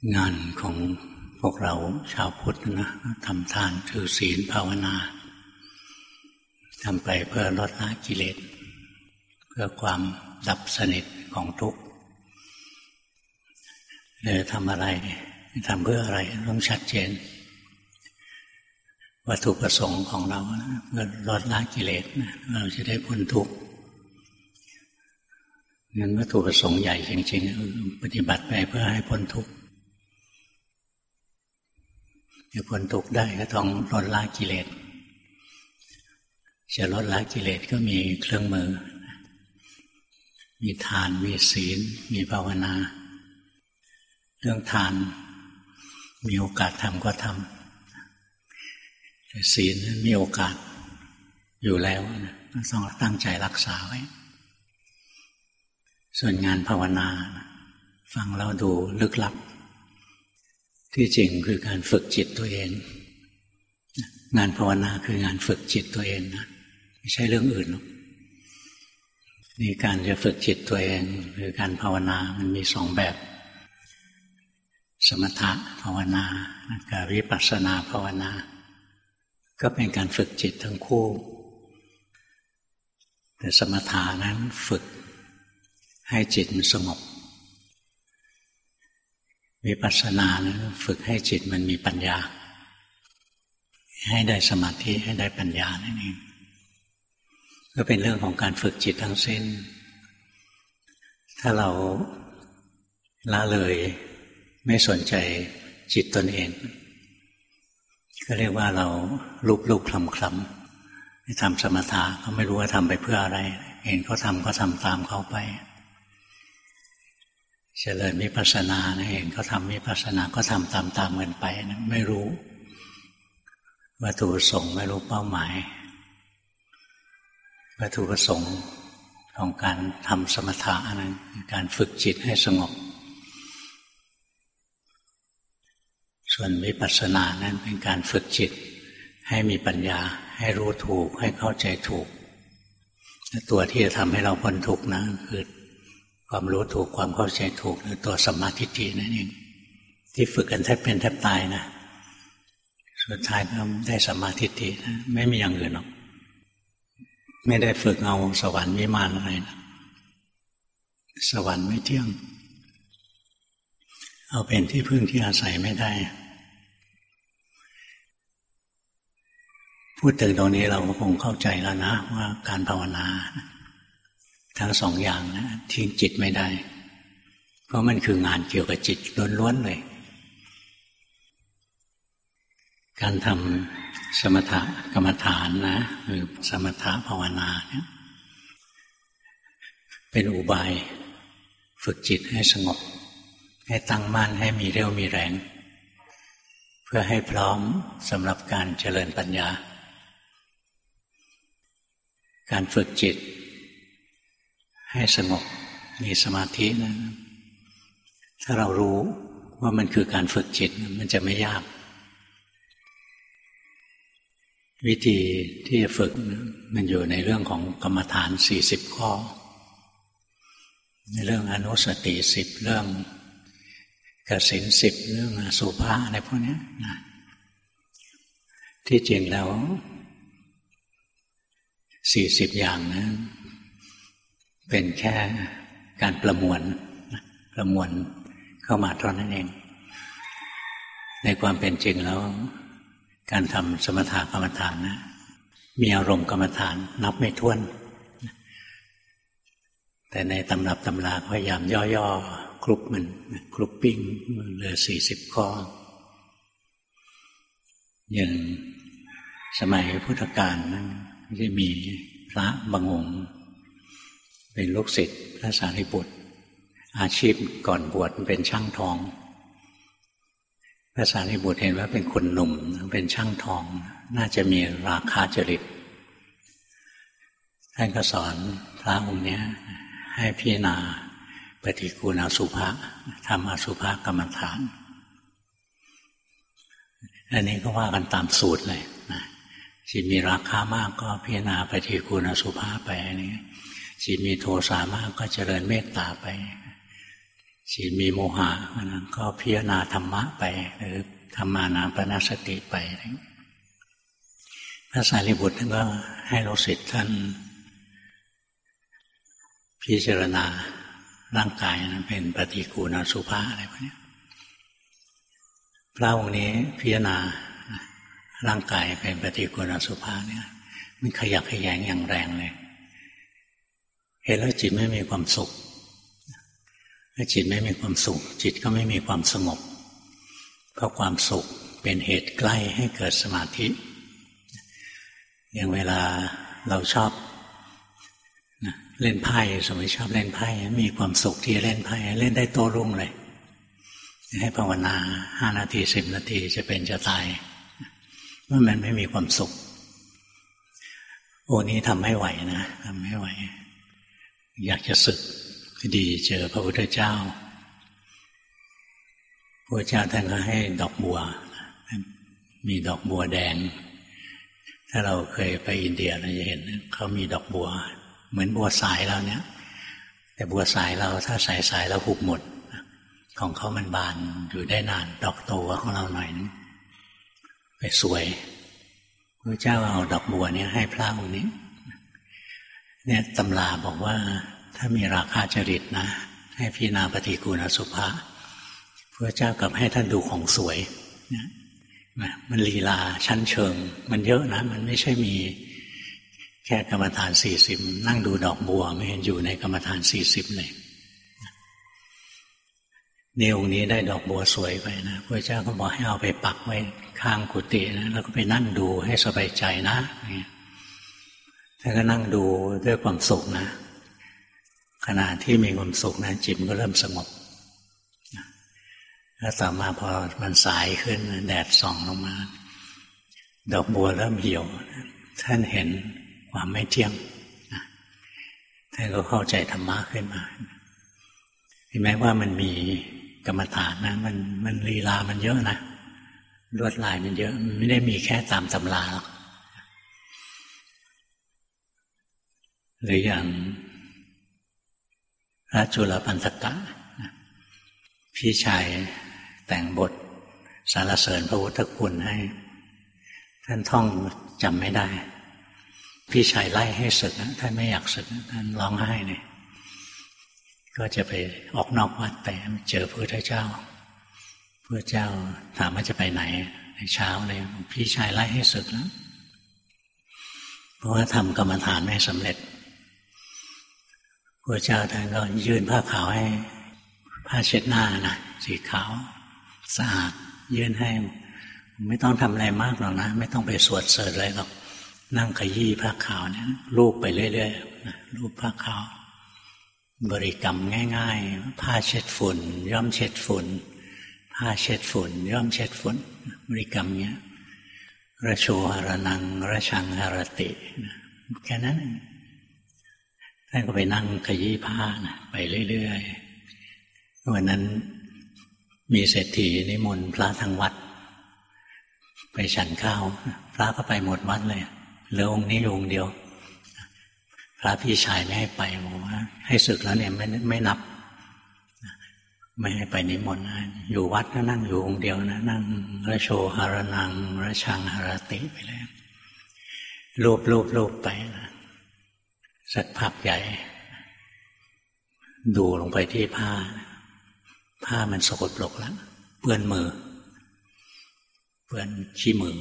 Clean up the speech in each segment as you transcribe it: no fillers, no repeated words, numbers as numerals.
งานของพวกเราชาวพุทธนะทำทานถือศีลภาวนาทำไปเพื่อลดละกิเลสเพื่อความดับสนิทของทุกข์ทำอะไรทำเพื่ออะไรต้องชัดเจนวัตถุประสงค์ของเราเพื่อลดละกิเลสเราจะได้พ้นทุกข์งั้นวัตถุประสงค์ใหญ่จริงๆปฏิบัติไปเพื่อให้พ้นทุกข์จะพ้นทุกข์ได้ก็ต้องลดละกิเลสจะลดละกิเลสก็มีเครื่องมือมีทานมีศีลมีภาวนาเรื่องทานมีโอกาสทำก็ทำแต่ศีลมีโอกาสอยู่แล้วต้องตั้งใจรักษาไว้ส่วนงานภาวนาฟังแล้วดูลึกลับที่จริงคือการฝึกจิตตัวเองงานภาวนาคืองานฝึกจิตตัวเองนะไม่ใช่เรื่องอื่นหรอกนี่การจะฝึกจิตตัวเองคือการภาวนามันมีสองแบบสมถะภาวนากับวิปัสสนาภาวนาก็เป็นการฝึกจิตทั้งคู่แต่สมถะนั้นฝึกให้จิตมันสงบวิปัสสนานั้นฝึกให้จิตมันมีปัญญาให้ได้สมาธิให้ได้ปัญญานั่นเองก็เป็นเรื่องของการฝึกจิตทั้งสิ้นถ้าเราละเลยไม่สนใจจิตตนเองก็เรียกว่าเราลุกคลำไม่ทำสมถะก็ไม่รู้ว่าทำไปเพื่ออะไรเห็นเขาทำก็ทำตามเขาไปเจริญวิปัสสนาเห็นเขาทำวิปัสสนาก็ทำตามกันไปนะไม่รู้วัตถุประสงค์ไม่รู้เป้าหมายวัตถุประสงค์ของการทำสมถะนั้นคือการฝึกจิตให้สงบส่วนวิปัสสนานั้นเป็นการฝึกจิตให้มีปัญญาให้รู้ถูกให้เข้าใจถูกตัวที่จะทำให้เราพ้นทุกข์นะคือความรู้ถูกความเข้าใจถูกหรือตัวสัมมาทิฏฐินั่นเองที่ฝึกกันแทบเป็นแทบตายนะสุดท้ายก็ได้สัมมาทิฏฐินะไม่มีอย่างอื่นหรอกไม่ได้ฝึกเอาสวรรค์วิมานอะไรนะสวรรค์ไม่เที่ยงเอาเป็นที่พึ่งที่อาศัยไม่ได้พูดถึงตรงนี้เราก็คงเข้าใจแล้วนะว่าการภาวนาทั้งสองอย่างนะทิ้งจิตไม่ได้เพราะมันคืองานเกี่ยวกับจิตล้วนๆเลยการทำสมถกรรมฐานนะหรือสมถภาวนาเนี่ยเป็นอุบายฝึกจิตให้สงบให้ตั้งมั่นให้มีเรี่ยวมีแรงเพื่อให้พร้อมสำหรับการเจริญปัญญาการฝึกจิตให้สงบมีสมาธินะถ้าเรารู้ว่ามันคือการฝึกจิตมันจะไม่ยากวิธีที่จะฝึกมันอยู่ในเรื่องของกรรมฐาน40ข้อในเรื่องอนุสติ10เรื่องกสิณ10เรื่องอสุภะอะไรพวกนี้นะที่จริงแล้ว40อย่างนะเป็นแค่การประมวลเข้ามาเท่านั้นเองในความเป็นจริงแล้วการทำสมถกรรมฐานนะมีอารมณ์กรรมฐานนับไม่ถ้วนแต่ในตำรับตำราพยายามย่อๆกรุ๊ปมันกรุ๊ปปิ้งเหลือ40ข้ออย่างสมัยพุทธกาลนั้นจะมีพระบางองค์เป็นลูกศิษย์พระสารีบุตรอาชีพก่อนบวชเป็นช่างทองพระสารีบุตรเห็นว่าเป็นคนหนุ่มเป็นช่างทองน่าจะมีราคะจริตท่านก็สอนพระองค์นี้ให้พิจารณาปฏิกูลอสุภะทำอสุภะกรรมฐานอันนี้ก็ว่ากันตามสูตรเลยนะจิตมีราคะมากก็พิจารณาปฏิกูลอสุภะไปอันนี้จิตมีโทสะมากก็เจริญเมตตาไปจิตมีโมหะก็พิจารณาธรรมะไปหรือธรรมานาปนสติไปพระสารีบุตรท่านก็ให้ลูกศิษย์ท่านพิจารณาร่างกายนั้นเป็นปฏิกูณอสุภะอะไรพวกนี้พระองค์นี้พิจารณาร่างกายเป็นปฏิกูณอสุภะเนี่ยมันขยักขยงอย่างแรงเลยเห็นแล้วจิตไม่มีความสุขถ้าจิตไม่มีความสุขจิตก็ไม่มีความสงบเพราะความสุขเป็นเหตุใกล้ให้เกิดสมาธิอย่างเวลาเราชอบเล่นไพ่สมมติชอบเล่นไพ่มีความสุขที่เล่นไพ่เล่นได้โต้รุ่งเลยให้ภาวนา5 นาที10 นาทีจะเป็นจะตายเมื่อมันไม่มีความสุขโอ้นี้ทำไม่ไหวนะทำไม่ไหวอยากจะสึกดีเจอพระพุทธเจ้าพระเจ้าท่านก็ให้ดอกบัวมีดอกบัวแดงถ้าเราเคยไปอินเดียเราจะเห็นเขามีดอกบัวเหมือนบัวสายเราเนี่ยแต่บัวสายเราถ้าสายแล้วหุบหมดของเขามันบานอยู่ได้นานดอกโตกว่าของเราหน่อยนึงไปสวยพระเจ้าเอาดอกบัวนี้ให้พระองค์นี้เนี่ยตำราบอกว่าถ้ามีราคะจริตนะให้พิจารณาปฏิกูณอสุภะพระเจ้ากับให้ท่านดูของสวยนะมันลีลาชั้นเชิงมันเยอะนะมันไม่ใช่มีแค่กรรมฐาน40นั่งดูดอกบัวไม่เห็นอยู่ในกรรมฐาน40เลยในองค์นี้ได้ดอกบัวสวยไปนะพระเจ้าก็บอกให้เอาไปปักไว้ข้างกุฏินะแล้วก็ไปนั่งดูให้สบายใจนะท่านก็นั่งดูด้วยความสุขนะขณะที่มีความสุขนะจิตก็เริ่มสงบแล้วต่อมาพอมันสายขึ้นแดดส่องลงมาดอกบัวเริ่มเหี่ยวท่านเห็นความไม่เที่ยงท่านก็เข้าใจธรรมะขึ้นมาเห็นไหมว่ามันมีกรรมฐานนะมันลีลามันเยอะนะลวดลายมันเยอะมันไม่ได้มีแค่ตามตำราหรอกหรืออย่างพระจุลปันธกะพี่ชายแต่งบทสรรเสริญพระพุทธคุณให้ท่านท่องจำไม่ได้พี่ชายไล่ให้ศึกท่านไม่อยากศึกท่านร้องไห้เลยก็จะไปออกนอกวัดไปเจอพระพุทธเจ้าพระเจ้าถามว่าจะไปไหนในเช้าเลยพี่ชายไล่ให้ศึกแล้วเพราะว่าทำกรรมฐานไม่สำเร็จพระเจ้าท่านก็ยื่นผ้าขาวให้ผ้าเช็ดหน้านะสีขาวสะอาดยื่นให้ไม่ต้องทำอะไรมากหรอกนะไม่ต้องไปสวดเสริญอะไรหรอกนั่งขยี้ผ้าขาวเนี่ยลูบไปเรื่อยๆนะลูบผ้าขาวบริกรรมง่ายๆผ้าเช็ดฝุ่นย่อมเช็ดฝุ่นผ้าเช็ดฝุ่นย่อมเช็ดฝุ่นบริกรรมเงี้ยระโชหรนังระชังหรติแค่นั้นท่านก็ไปนั่งขยี้ผ้านะไปเรื่อยๆวันนั้นมีเศรษฐีนิมนต์พระทางวัดไปฉันข้าวพระก็ไปหมดวัดเลยเหลือองค์นี้องค์เดียวพระพี่ชายไม่ให้ไปบอกว่าให้ศึกแล้วเนี่ยไม่นับไม่ให้ไปนิมนต์อยู่วัดก็นั่งอยู่องค์เดียวนะนั่งระโชหรนังระชังหรติไปเลยรูปไปนะสักพักใหญ่ดูลงไปที่ผ้ามันสกปรกแล้วเปื้อนมือเปื้อนขี้มือ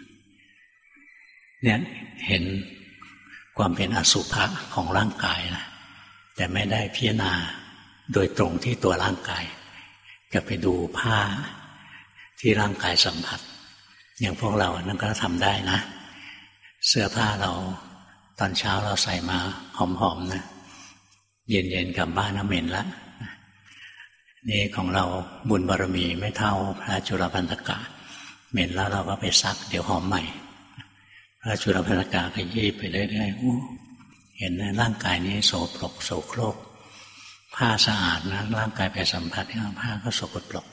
เนี่ยเห็นความเป็นอสุภะของร่างกายนะแต่ไม่ได้พิจารณาโดยตรงที่ตัวร่างกายก็ไปดูผ้าที่ร่างกายสัมผัสอย่างพวกเรานั่นก็ทำได้นะเสื้อผ้าเราตอนเช้าเราใส่มาหอมๆนะเย็นๆกลับบ้านเหม็นละนี่ของเราบุญบารมีไม่เท่าพระจุลปันธกะเหม็นแล้วเราก็ไปซักเดี๋ยวหอมใหม่พระจุลปันธกะก็ยี่ไปเรื่อยๆเห็นนะร่างกายนี้โสโครกโสโครกผ้าสะอาดนะร่างกายไปสัมผัสผ้าก็สกปรก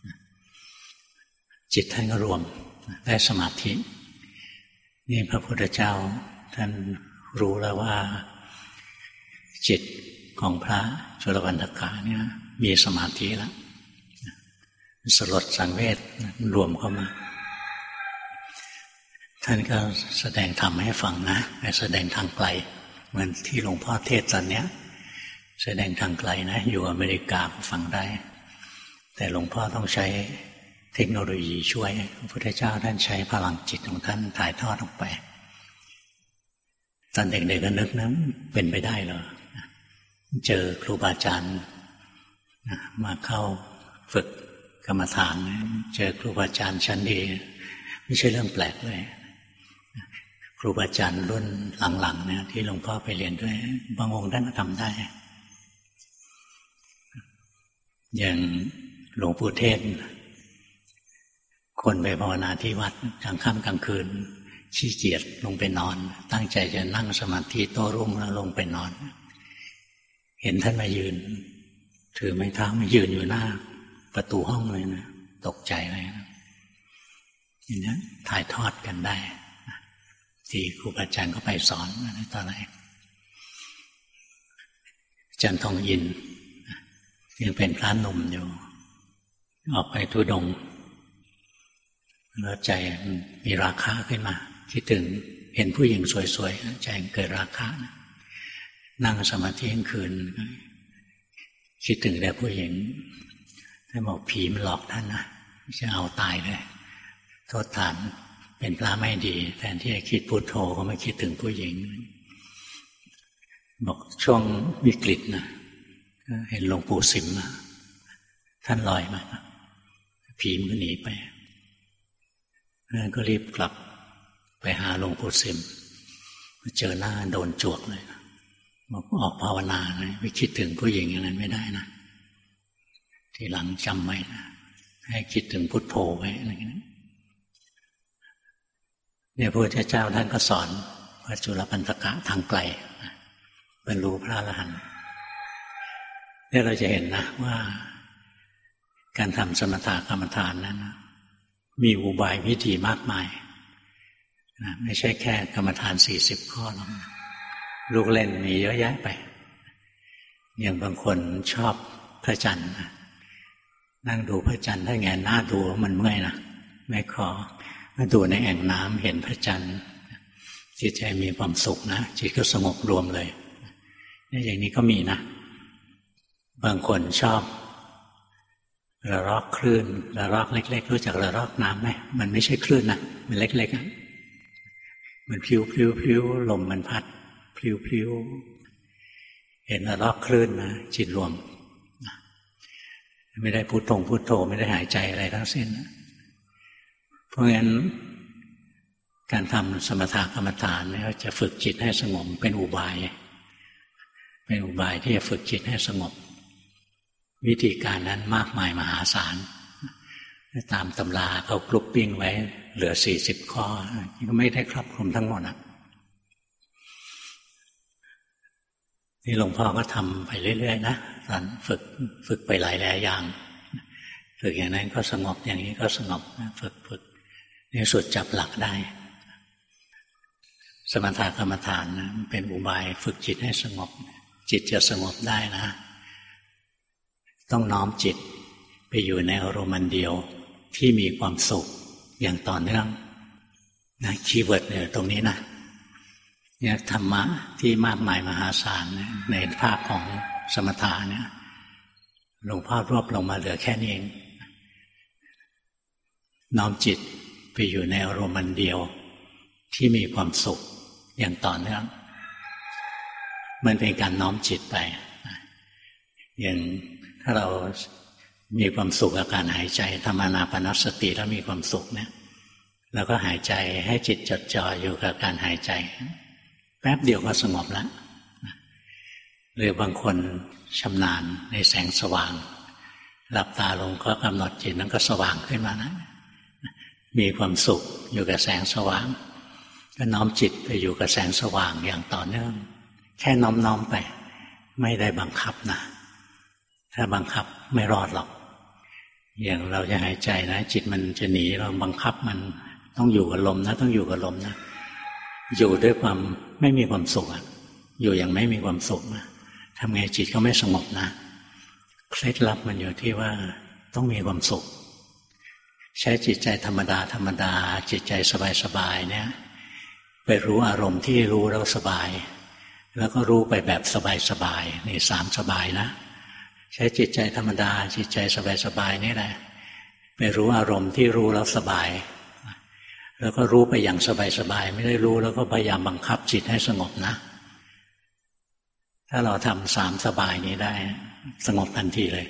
จิตท่านก็รวมได้สมาธินี่พระพุทธเจ้าท่านรู้แล้วว่าจิตของพระจุลปันธกะเนี่ยมีสมาธิแล้วสลดสังเวชรวมเข้ามาท่านก็แสดงธรรมให้ฟังนะแต่แสดงทางไกลเหมือนที่หลวงพ่อเทศตอนเนี้ยแสดงทางไกลนะอยู่อเมริกาก็ฟังได้แต่หลวงพ่อต้องใช้เทคโนโลยีช่วยพระพุทธเจ้าท่านใช้พลังจิตของท่านถ่ายทอดออกไปตอนเด็กๆก็นึกนะเป็นไปได้เหรอเจอครูบาอาจารย์มาเข้าฝึกกรรมฐานเจอครูบาอาจารย์ชั้นดีไม่ใช่เรื่องแปลกเลยครูบาอาจารย์รุ่นหลังๆเนี่ยที่หลวงพ่อไปเรียนด้วยบางองค์ท่านก็ทำได้อย่างหลวงปู่เทศคนไปภาวนาที่วัดกลางค่ำกลางคืนขี้เกียจลงไปนอนตั้งใจจะนั่งสมาธิโต้รุ่งแล้วลงไปนอนเห็นท่านมายืนถือไม้เท้ามายืนอยู่หน้าประตูห้องเลยนะตกใจเลยนะอย่างนี้ถ่ายทอดกันได้ที่ครูบาอาจารย์ก็ไปสอนตอนไหนอาจารย์ทองยินยังเป็นพระหนุ่มอยู่ออกไปธุดงค์แล้วใจมีราคะขึ้นมาคิดถึงเห็นผู้หญิงสวยๆใจเกิดราคะนั่งสมาธิกลางคืนคิดถึงแต่ผู้หญิงท่านบอกผีมันหลอกท่านนะจะเอาตายเลยโทษฐานเป็นพระไม่ดีแทนที่จะคิดพุทโธก็ไม่คิดถึงผู้หญิงบอกช่วงวิกฤตนะเห็นหลวงปู่สิมท่านลอยมาผีมันก็หนีไปนั่นก็รีบกลับไปหาหลวงปู่สิมเจอหน้าโดนจวกเลยบอกออกภาวนาเลยไม่คิดถึงผู้หญิงอย่างนั้นไม่ได้นะทีหลังจำไว้นะให้คิดถึงพุทโธไว้อะไรอย่างนี้เนี่ยพระพุทธเจ้าท่านก็สอนพระจุลปันธกะทางไกลบรรลุพระอรหันต์เนี่ยเราจะเห็นนะว่าการทำสมถกรรมฐานนั้นมีอุบายวิธีมากมายนะไม่ใช่แค่กรรมฐาน40 ข้อหรอกลูกเล่นมีเยอะแยะไปอย่างบางคนชอบพระจันทร์นั่งดูพระจันทร์ถ้าแงนหน้าดูมันเมื่อยนะไม่ขอมาดูในแอ่งน้ำเห็นพระจันทร์จิตใจมีความสุขนะจิตก็สงบรวมเลยนี่อย่างนี้ก็มีนะบางคนชอบระลอกคลื่นระลอกเล็กๆรู้จักระลอกน้ำไหมมันไม่ใช่คลื่นนะมันเล็กๆมันพลิ้วๆลมมันพัดพลิ้วๆเห็นระลอกคลื่นนะจิตรวมไม่ได้พุทโธไม่ได้หายใจอะไรทั้งสิ้นเพราะงั้นการทำสมถกรรมฐานเนี่ยจะฝึกจิตให้สงบเป็นอุบายที่จะฝึกจิตให้สงบวิธีการนั้นมากมายมหาศาลตามตำราเขากรุ๊ปปิ้งไว้เหลือ40 ข้อก็ไม่ได้ครอบคลุมทั้งหมดนี่หลวงพ่อก็ทำไปเรื่อยๆนะตอนฝึกไปหลายอย่างฝึกอย่างนั้นก็สงบอย่างนี้ก็สงบฝึกในสุดจับหลักได้สมถกรรมฐานนะเป็นอุบายฝึกจิตให้สงบจิตจะสงบได้นะต้องน้อมจิตไปอยู่ในอารมณ์เดียวที่มีความสุขอย่างต่อเนื่องนะคีย์เวิร์ดเนี่ยตรงนี้นะเนี่ยธรรมะที่มากมายมหาศาลในภาคของสมถะเนี่ยหลวงพ่อรวบลงมาเหลือแค่นี้เองน้อมจิตไปอยู่ในอารมณ์เดียวที่มีความสุขอย่างต่อเนื่องมันเป็นการน้อมจิตไปอย่างถ้าเรามีความสุขกับการหายใจทำอานาปานสติแล้วมีความสุขเนี่ยเราก็หายใจให้จิตจดจ่ออยู่กับการหายใจแป๊บเดียวก็สงบแล้วหรือบางคนชำนาญในแสงสว่างหลับตาลงก็กำหนดจิตนั้นก็สว่างขึ้นมานะมีความสุขอยู่กับแสงสว่างก็น้อมจิตไปอยู่กับแสงสว่างอย่างต่อเนื่องแค่น้อมไปไม่ได้บังคับนะถ้าบังคับไม่รอดหรอกอย่างเราจะหายใจนะจิตมันจะหนีเราบังคับมันต้องอยู่กับลมนะต้องอยู่กับลมนะอยู่ด้วยความไม่มีความสุขอยู่อย่างไม่มีความสุขนะททำไงจิตก็ไม่สงบนะเคล็ดลับมันอยู่ที่ว่าต้องมีความสุขใช้จิตใจธรรมดาธรรมดาจิตใจสบายๆเนี่ยไปรู้อารมณ์ที่รู้แล้วสบายแล้วก็รู้ไปแบบสบายๆนี่สามสบายนะใช้จิตใจธรรมดาจิตใจสบายๆนี่แหละไปรู้อารมณ์ที่รู้แล้วสบายแล้วก็รู้ไปอย่างสบายๆไม่ได้รู้แล้วก็พยายามบังคับจิตให้สงบนะถ้าเราทำสามสบายนี้ได้สงบทันทีเลย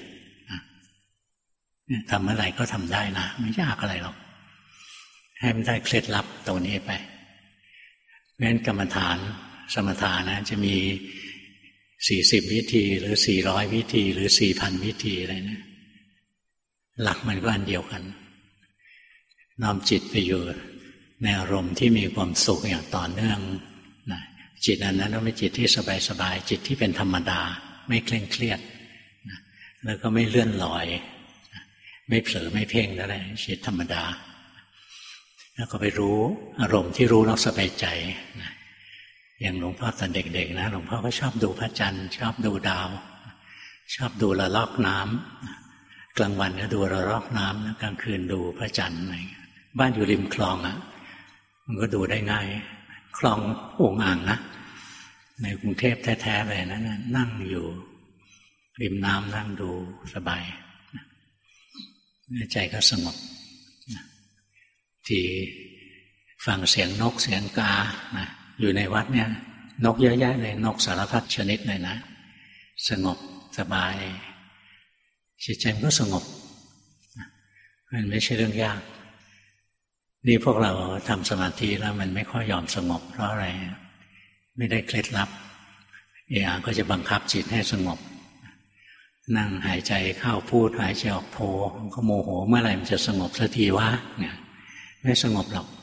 ทำเมื่อไหร่ก็ทำได้นะไม่ยากอะไรหรอกให้มันได้เคล็ดลับตรงนี้ไปเพราะฉะนั้นกรรมฐานสมถะนะจะมี40วิธีหรือ400วิธีหรือ 4,000 วิธีอะไรนะหลักมันก็อันเดียวกันน้อมจิตไปอยู่ในอารมณ์ที่มีความสุขอย่างต่อเนื่องนะจิตอันนั้นต้องเป็นจิตที่สบายๆจิตที่เป็นธรรมดาไม่เคร่งเครียดนะแล้วก็ไม่เลื่อนลอยนะไม่เผลอไม่เพ่งอะไรจิตธรรมดาแล้วก็ไปรู้อารมณ์ที่รู้แล้วสบายใจนะอย่างหลวงพ่อตอนเด็กๆนะหลวงพ่อก็ชอบดูพระจันทร์ชอบดูดาวชอบดูระลอกน้ำกลางวันก็ดูระลอกน้ำนะกลางคืนดูพระจันทร์อะไรบ้านอยู่ริมคลองอ่ะมันก็ดูได้ง่ายคลองโอ่งอ่างนะในกรุงเทพแท้ๆเลยนะนั่งอยู่ริมน้ำนั่งดูสบายใจก็สงบที่ฟังเสียงนกเสียงกานะอยู่ในวัดเนี่ยนกเยอะแยะเลยนกสารพัดชนิดเลยนะสงบสบายจิตใจมันก็สงบมันไม่ใช่เรื่องยากนี่พวกเราทำสมาธิแล้วมันไม่ค่อยยอมสงบเพราะอะไรไม่ได้เคล็ดลับก็จะบังคับจิตให้สงบนั่งหายใจเข้าพูดหายใจออกโธก็โมโหเมื่อไหร่มันจะสงบสักทีวะเนี่ยไม่สงบหรอก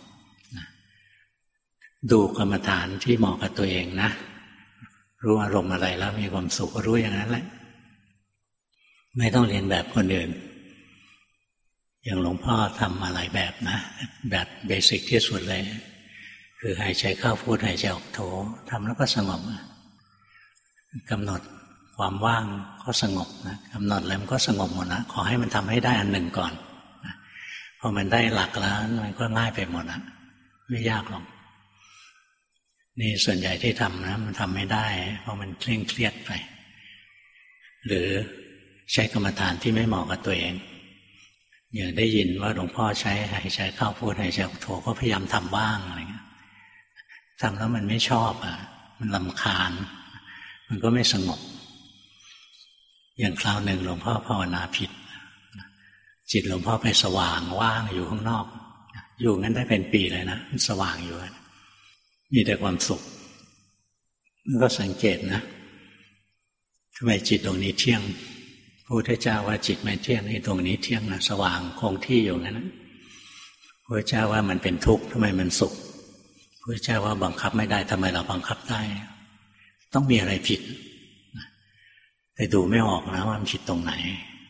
ดูกรรมฐานที่เหมาะกับตัวเองนะรู้อารมณ์อะไรแล้วมีความสุขก็รู้อย่างนั้นแหละไม่ต้องเรียนแบบคนอื่นอย่างหลวงพ่อทำมาหลายแบบนะแบบเบสิกที่สุดเลยคือหายใจเข้าพูดหายใจออกโธทำแล้วก็สงบกำหนดความว่างก็สงบนะกำหนดแล้วมันก็สงบหมดนะขอให้มันทำให้ได้อันหนึ่งก่อนพอมันได้หลักแล้วมันก็ง่ายไปหมดนะไม่ยากหรอกนี่ส่วนใหญ่ที่ทำนะมันทำไม่ได้เพราะมันเคร่งเครียดไปหรือใช้กรรมฐานที่ไม่เหมาะกับตัวเองอย่างได้ยินว่าหลวงพ่อใช้หายใจเข้าพูดหายใจออกโธก็พยายามทำบ้างอะไรเงี้ยทำแล้วมันไม่ชอบมันรำคาญมันก็ไม่สงบอย่างคราวหนึ่งหลวงพ่อภาวนาผิดจิตหลวงพ่อไปสว่างว่างอยู่ข้างนอกอยู่งั้นได้เป็นปีเลยนะสว่างอยู่มีแต่ความสุขก็สังเกตนะทำไมจิตตรงนี้เที่ยงพระพุทธเจ้าว่าจิตไม่เที่ยงนี่ตรงนี้เที่ยงนะสว่างคงที่อยู่งั้นนะพระพุทธเจ้าว่ามันเป็นทุกข์ทำไมมันสุขพระพุทธเจ้าว่าบังคับไม่ได้ทำไมเราบังคับได้ต้องมีอะไรผิดแต่ดูไม่ออกนะว่ามันผิดตรงไหน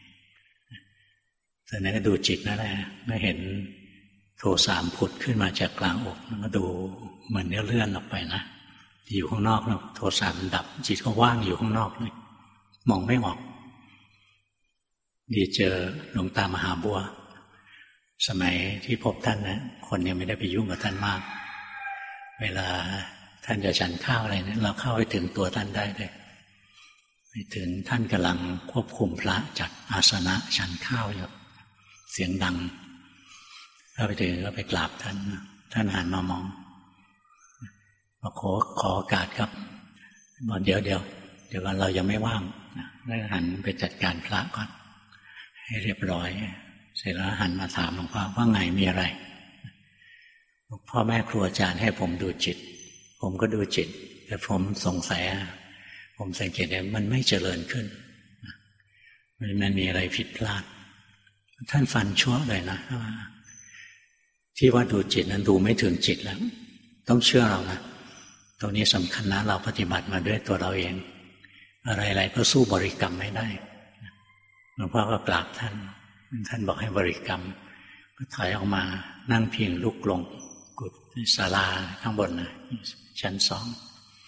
แต่นั้นก็ดูจิตนั่นแหละไม่เห็นโทสะผุดขึ้นมาจากกลางอกแล้วก็ดูเหมือนเลื่อนออกไปนะอยู่ข้างนอกแล้วโทสะมันดับจิตก็ว่างอยู่ข้างนอกเลยมองไม่ออกดีเจอหลวงตามหาบัวสมัยที่พบท่านนะคนยังไม่ได้ไปยุ่งกับท่านมากเวลาท่านจะฉันข้าวอะไรเนี่ยเราเข้าไปถึงตัวท่านได้เลยไปถึงท่านกำลังควบคุมพระจัดอาสนะฉันข้าวอยู่เสียงดังเข้าไปถึงก็ไปกราบท่านท่านหันมามองมาขอโอกาสครับบอกเดี๋ยวก่อนเรายังไม่ว่างแล้วหันไปจัดการพระก่อนให้เรียบร้อยเสร็จแล้วหันมาถามหลวงพ่อว่าไงมีอะไรพ่อแม่ครูอาจารย์ให้ผมดูจิตผมก็ดูจิตแต่ผมสงสัยผมสังเกตเห็นมันไม่เจริญขึ้นมันมีอะไรผิดพลาดท่านฟันชั่วเลยนะที่ว่าดูจิตนั้นดูไม่ถึงจิตแล้วต้องเชื่อเรานะตรงนี้สำคัญนะเราปฏิบัติมาด้วยตัวเราเองอะไรๆก็สู้บริกรรมไม่ได้หลวงพ่อก็กราบท่านบอกให้บริกรรมก็ถอยออกมานั่งพิงลุกลงกุฏิศาลาข้างบนนะชั้น2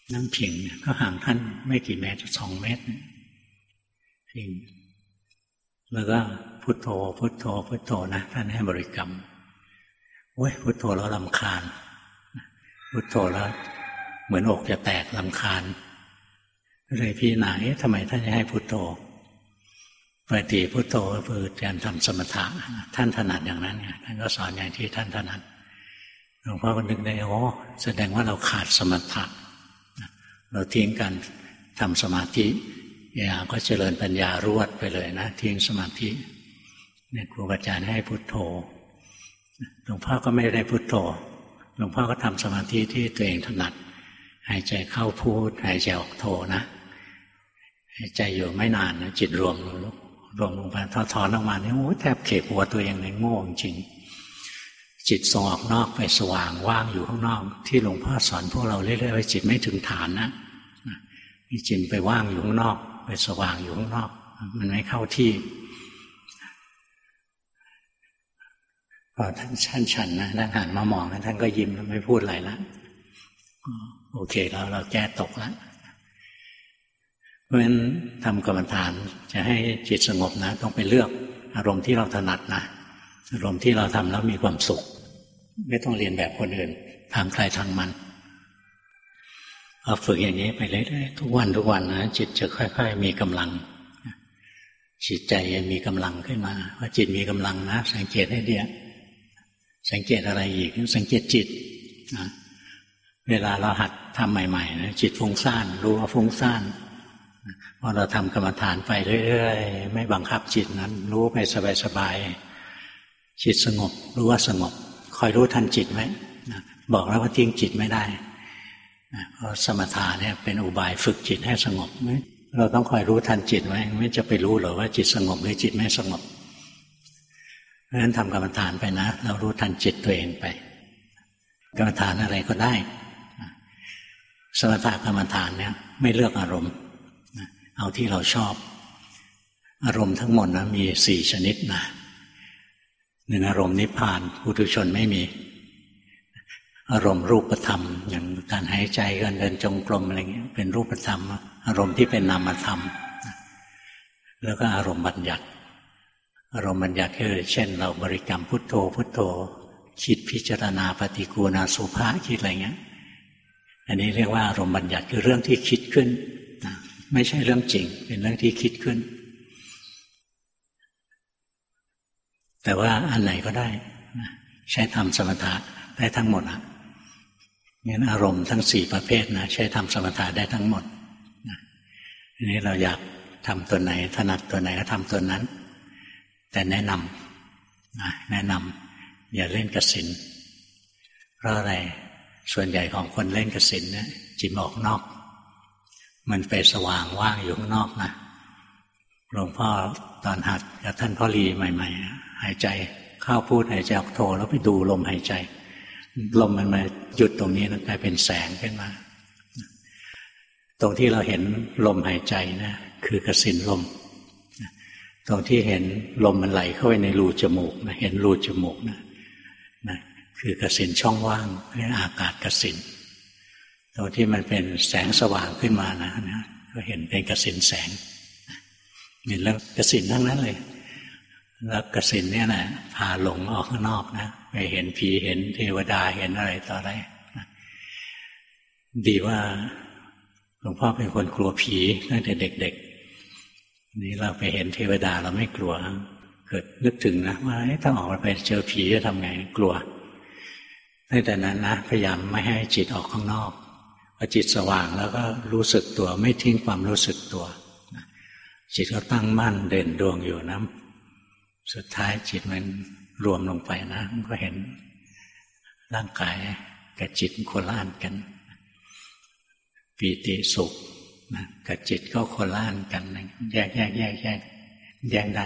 นั่งพิงก็ห่างท่านไม่กี่เมตร2 เมตรพิงแล้วก็พุทโธพุทโธพุทโธนะท่านให้บริกรรมโอ้ยพุทโธแล้วรำคาญพุทโธแล้วเหมือนอกจะแตกรำคาญเลยพี่หนาทำไมท่านจะให้พุทโธปกติพุทโธก็คือการทำสมถะท่านถนัดอย่างนั้นไงท่านก็สอนอย่างที่ท่านถนัดหลวงพ่อก็นึกได้แสดงว่าเราขาดสมถะเราทิ้งการทำสมาธิก็เจริญปัญญารวดไปเลยนะทิ้งสมาธิเนี่ยครูอาจารย์ให้พุทโธหลวงพ่อก็ไม่ได้พุทโธหลวงพ่อก็ทำสมาธิที่ตัวเองถนัดหายใจเข้าพูดหายใจออกโธนะหายใจอยู่ไม่นานนะจิตรวมลงไปถอนออกมาเนี่ยแทบเขกหัวตัวเองเลยโง่จริงจิตส่งออกนอกไปสว่างว่างอยู่ข้างนอกที่หลวงพ่อสอนพวกเราเรื่อยๆว่าจิตไม่ถึงฐานนะมีจิตไปว่างอยู่ข้างนอกไปสว่างอยู่ข้างนอกมันไม่เข้าที่พอท่านชันนะท่านหันมามองแล้วท่านก็ยิ้มแล้วไม่พูดอะไรแล้วโอเคแล้วเราแก้ตกแล้วเพราะฉะนั้นทำกรรมฐานจะให้จิตสงบนะต้องไปเลือกอารมณ์ที่เราถนัดนะอารมณ์ที่เราทำแล้วมีความสุขไม่ต้องเรียนแบบคนอื่นทางใครทางมันฝึกอย่างนี้ไปเรื่อยๆทุกวันนะจิตจะค่อยๆมีกำลังจิตใจมีกำลังขึ้นมาว่าจิตมีกำลังนะสังเกตให้ดีสังเกตอะไรอีกสังเกตจิตนะเวลาเราหัดทำใหม่ๆนะจิตฟุ้งซ่านรู้ว่าฟุ้งซ่านพอเราทำกรรมฐานไปเรื่อยๆไม่บังคับจิตนั้นรู้ไปสบายๆจิตสงบรู้ว่าสงบคอยรู้ทันจิตไว้บอกแล้วว่าทิ้งจิตไม่ได้เพราะสมถะเนี่ยเป็นอุบายฝึกจิตให้สงบเราต้องคอยรู้ทันจิตไว้ไม่จะไปรู้หรอว่าจิตสงบหรือจิตไม่สงบเพราะฉะนั้นทำกรรมฐานไปนะเรารู้ทันจิตตัวเองไปกรรมฐานอะไรก็ได้สมถะกรรมฐานเนี่ยไม่เลือกอารมณ์เอาที่เราชอบอารมณ์ทั้งหมดนะมี4 ชนิดนะ1อารมณ์นิพพานปุถุชนไม่มีอารมณ์รูปธรรมอย่างการหายใจการเดินจงกรมอะไรเงี้ยเป็นรูปธรรมอารมณ์ที่เป็นนามธรรมแล้วก็อารมณ์บัญญัติอารมณ์บัญญัติคือเช่นเราบริกรรมพุทโธพุทโธคิดพิจารณาปฏิกูณาสุภาคิดอะไรเงี้ยอันนี้เรียกว่าอารมณ์บัญญัติคือเรื่องที่คิดขึ้นไม่ใช่เรื่องจริงเป็นเรื่องที่คิดขึ้นแต่ว่าอันไหนก็ได้ใช้ทำสมถะได้ทั้งหมดงั้นอารมณ์ทั้ง4 ประเภทนะใช้ทำสมถะได้ทั้งหมดอันนี้เราอยากทำตัวไหนถนัดตัวไหนก็ทำตัวนั้นแต่แนะนำอย่าเล่นกสิณเพราะอะไรส่วนใหญ่ของคนเล่นกสิณเนี่ยจิตออกนอกมันไปสว่างว่างอยู่ข้างนอกนะหลวงพ่อตอนหัดกับท่านพ่อลีใหม่ๆหายใจเข้าพูดหายใจออกโทแล้วไปดูลมหายใจลมมันมาหยุดตรงนี้นะกลายเป็นแสงขึ้นมาตรงที่เราเห็นลมหายใจนะคือกสิณลมตรงที่เห็นลมมันไหลเข้าไปในรูจมูกนะเห็นรูจมูกนะคือกสิณช่องว่างเรียกอากาศกสิณตรงที่มันเป็นแสงสว่างขึ้นมานะก็เห็นเป็นกสิณแสงเห็นแล้วกสิณทั้งนั้นเลยแล้วกสิณเนี่ยนะพาหลงออกข้างนอกนะไปเห็นผีเห็นเทวดาเห็นอะไรต่ออะไรดีว่าหลวงพ่อเป็นคนกลัวผีตั้งแต่เด็กๆนี่เราไปเห็นเทวดาเราไม่กลัวเกิดนึกถึงนะว่าถ้าออกไปเจอผีจะทำไงกลัวตั้งแต่นั้นนะพยายามไม่ให้จิตออกข้างนอกพอจิตสว่างแล้วก็รู้สึกตัวไม่ทิ้งความรู้สึกตัวจิตก็ตั้งมั่นเด่นดวงอยู่นะสุดท้ายจิตมันรวมลงไปนะมันก็เห็นร่างกายกับจิตคนละอันกันปีติสุขนะกับจิตก็คนละอันกันแยกได้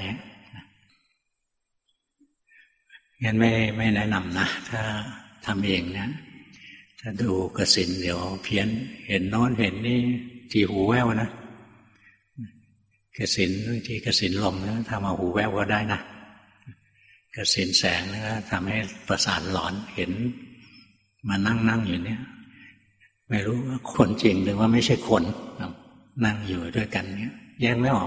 งั้นไม่แนะนำนะถ้าทำเองนะถ้าดูกสิณเดี๋ยวเพี้ยนเห็นโน้นเห็นนี่ทีหูแว่วนะกสิณที่กสิณลมนะทำเอาหูแว่วก็ได้นะกสิณแสงนะทำให้ประสาทหลอนเห็นมานั่งอยู่เนี่ยไม่รู้ว่าคนจริงหรือว่าไม่ใช่คนนั่งอยู่ด้วยกันเนี่ยแยกไม่ออก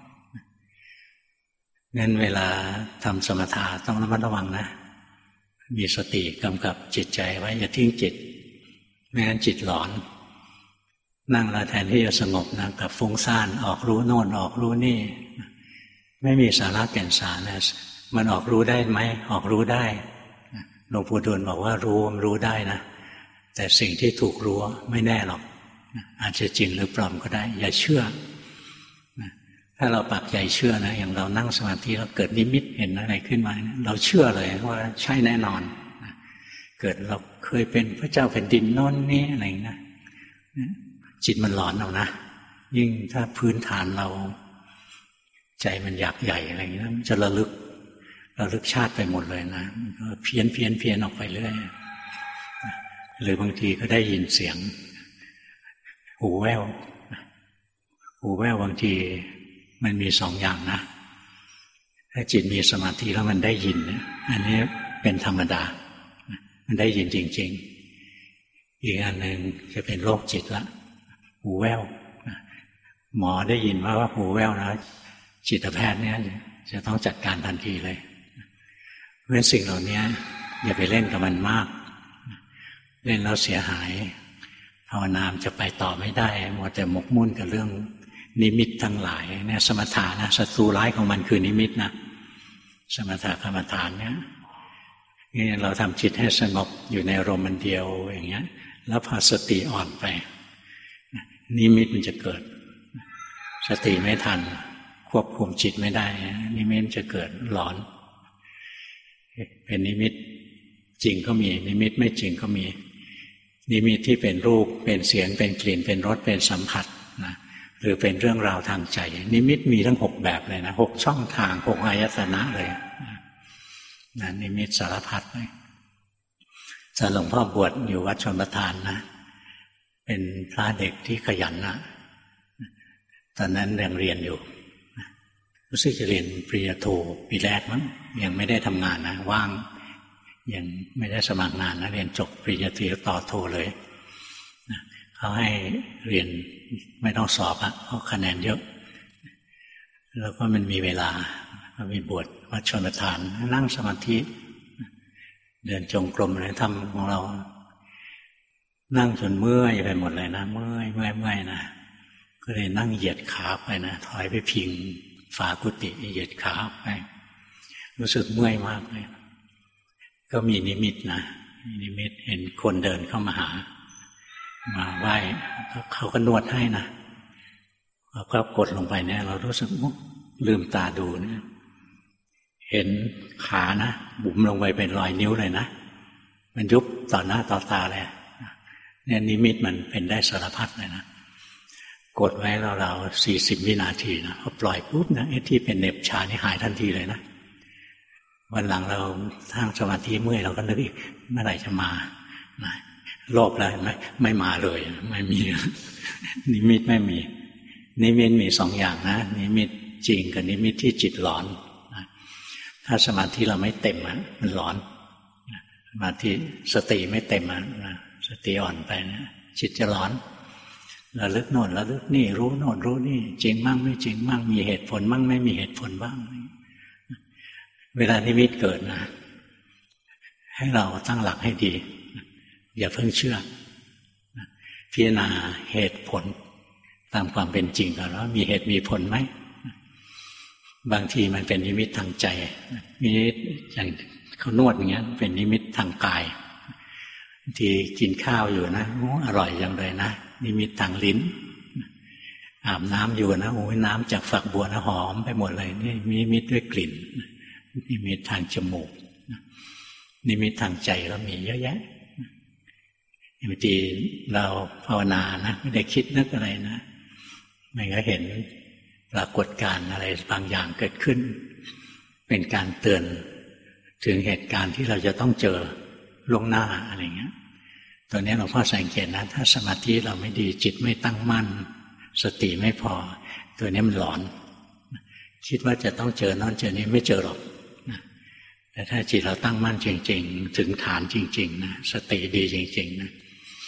งั้นเวลาทำสมถะต้องระมัดระวังนะมีสติกำกับจิตใจไว้อย่าทิ้งจิตไม่งั้นจิตหลอนนั่งแล้วแทนที่จะสงบนะกับฟุ้งซ่านออกรู้โน่นออกรู้นี่ไม่มีสาระแก่นสารนะมันออกรู้ได้ไหมออกรู้ได้หลวงปู่ดูลบอกว่ารู้ได้นะแต่สิ่งที่ถูกรู้ไม่แน่หรอกอาจจะจริงหรือปลอมก็ได้อย่าเชื่อถ้าเราปักใจเชื่อนะอย่างเรานั่งสมาธิเราเกิดนิมิตเห็นอะไรขึ้นมาเราเชื่อเลยว่าใช่แน่นอนเกิดเราเคยเป็นพระเจ้าแผ่นดินโน่นนี่อะไรนะจิตมันหลอนเอานะยิ่งถ้าพื้นฐานเราใจมันอยากใหญ่อะไรอย่างนี้มันจะระลึกชาติไปหมดเลยนะก็เพี้ยนออกไปเรื่อยหรือบางทีก็ได้ยินเสียงหูแว่วบางทีมันมีสองอย่างนะถ้าจิตมีสมาธิแล้วมันได้ยินอันนี้เป็นธรรมดามันได้ยินจริงๆอีกอันหนึ่งจะเป็นโรคจิตละหูแว่วหมอได้ยินว่าหูแว่วนะจิตแพทย์เนี่ยจะต้องจัดการทันทีเลยเพราะฉะนั้นสิ่งเหล่านี้อย่าไปเล่นกับมันมากเล่นแล้วเสียหายภาวนามจะไปต่อไม่ได้มัวแต่หมกมุ่นกับเรื่องนิมิตทั้งหลายเนี่ยสมถะนะศัตรูร้ายของมันคือนิมิตนะสมถะกรรมฐานเนี่ยนี่เราทำจิตให้สงบอยู่ในอารมณ์เดียวอย่างเงี้ยแล้วพอสติอ่อนไปนิมิตมันจะเกิดสติไม่ทันควบคุมจิตไม่ได้นิมิตจะเกิดหลอนเป็นนิมิตจริงก็มีนิมิตไม่จริงก็มีนิมิตที่เป็นรูปเป็นเสียงเป็นกลิ่นเป็นรสเป็นสัมผัสนะหรือเป็นเรื่องราวทางใจนิมิตมีทั้ง6แบบเลยนะ6ช่องทาง6อายตนะเลยนะนิมิตสารพัดเลยแต่หลวงพ่อบวชอยู่วัดชลประทานนะเป็นพระเด็กที่ขยันนะตอนนั้นยังเรียนอยู่รู้สึกจะเรียนปริญญาโทปีแรกมั้งยังไม่ได้ทำงานนะว่างยังไม่ได้สมัครงานนะเรียนจบปริญญาตรีต่อโทเลยเขาให้เรียนไม่ต้องสอบอ่ะเพราะคะแนนเยอะแล้วก็มันมีเวลามีบวชวัดชลประทานนั่งสมาธิเดินจงกรมอะไรทำของเรานั่งจนเมื่อยไปหมดเลยนะเมื่อยนะก็เลยนั่งเหยียดขาไปนะถอยไปพิงฝากุฏิเหยียดขาไปรู้สึกเมื่อยมากเลยก็มีนิมิตนะนิมิตเห็นคนเดินเข้ามาหามาไหว้เขาก็นวดให้นะเราก็กดลงไปเนี่ยเรารู้สึกลืมตาดูเนี่ยเห็นขานะบุ๋มลงไปเป็นรอยนิ้วเลยนะมันยุบต่อหน้าต่อตาเลยเนี่ยนิมิตมันเป็นได้สารพัดเลยนะกดไว้เรา40 วินาทีนะพอปล่อยปุ๊บนะไอ้ที่เป็นเหน็บชานี่หายทันทีเลยนะวันหลังเราทางสมาธิเมื่อยเราก็นึกอีกเมื่อไหร่จะมานะโลภแล้วไม่มาเลยไม่มีนิมิตไม่มีนิมิตมี2 อย่างนะนิมิตจริงกับนิมิตที่จิตหลอนนะถ้าสมาธิเราไม่เต็มมันหลอนสมาธิสติไม่เต็มนะสติอ่อนไปนะจิตจะหลอนระลึกโน่นระลึกนี่รู้โน่นรู้นี่จริงมั่งไม่จริงมั่งมีเหตุผลมั่งไม่มีเหตุผลบ้างเวลานิมิตเกิดนะให้เราตั้งหลักให้ดีอย่าเพิ่งเชื่อพิจารณาเหตุผลตามความเป็นจริงก่อนว่ามีเหตุมีผลไหมบางทีมันเป็นนิมิตทางใจนิมิตอย่างเขานวดอย่างเงี้ยเป็นนิมิตทางกายบางทีกินข้าวอยู่นะอร่อยจังเลยนะนิมิตทางลิ้นอาบน้ำอยู่นะโอ้ยน้ำจากฝักบัวนะหอมไปหมดเลยนี่นิมิตด้วยกลิ่นนิมิตทางจมูกนิมิตทางใจก็มีเยอะแยะบางทีเราภาวนานะไม่ได้คิดนึกอะไรนะมันก็เห็นปรากฏการณ์อะไรบางอย่างเกิดขึ้นเป็นการเตือนถึงเหตุการณ์ที่เราจะต้องเจอล่วงหน้าอะไรเงี้ยตัวนี้หลวงพ่อสังเกตนะถ้าสมาธิเราไม่ดีจิตไม่ตั้งมั่นสติไม่พอตัวนี้มันหลอนคิดว่าจะต้องเจอนั่นเจอนี้ไม่เจอหรอกแต่ถ้าจิตเราตั้งมั่นจริงๆถึงฐานจริงๆนะสติดีจริงๆนะ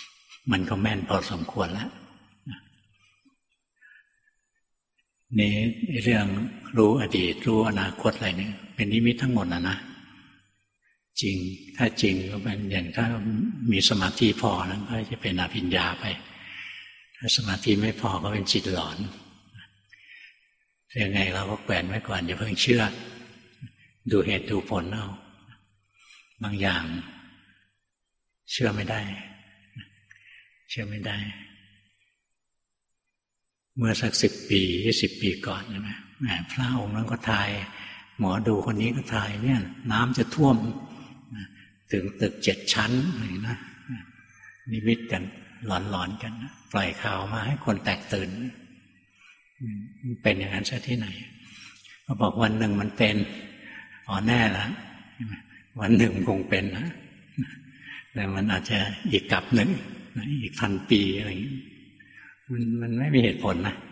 มันก็แม่นพอสมควรแล้วนี่เรื่องรู้อดีตรู้อนาคตอะไรเนี่ยเป็นนิมิตทั้งหมดนะจริงถ้าจริงก็เป็นอย่างถ้ามีสมาธิพอนะก็จะเป็นอภิญญาไปถ้าสมาธิไม่พอก็เป็นจิตหลอนยังไงเราก็แขวนไว้ก่อนอย่าเพิ่งเชื่อดูเหตุดูผลเอาบางอย่างเชื่อไม่ได้เมื่อสัก10 ปี20 ปีก่อนใช่ไหมพระองค์นั้นก็ทายหมอดูคนนี้ก็ทายเนี่ยน้ำจะท่วมถึงตึก7 ชั้นอะไรนะนิมิตกันหลอนกันปล่อยข่าวมาให้คนแตกตื่นเป็นอย่างนั้นซะที่ไหนเขาบอกวันหนึ่งมันเป็นแน่ละวันหนึ่งคงเป็นนะแต่มันอาจจะอีกกับหนึ่งอีก1,000 ปีอะไรอย่างนี้มันไม่มีเหตุผลนะ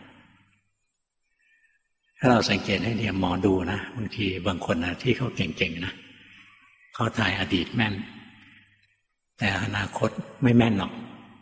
ถ้าเราสังเกตให้ดีหมอดูนะบางทีบางคนนะที่เขาเก่งๆนะเขาทายอดีตแม่นแต่อนาคตไม่แม่นหรอก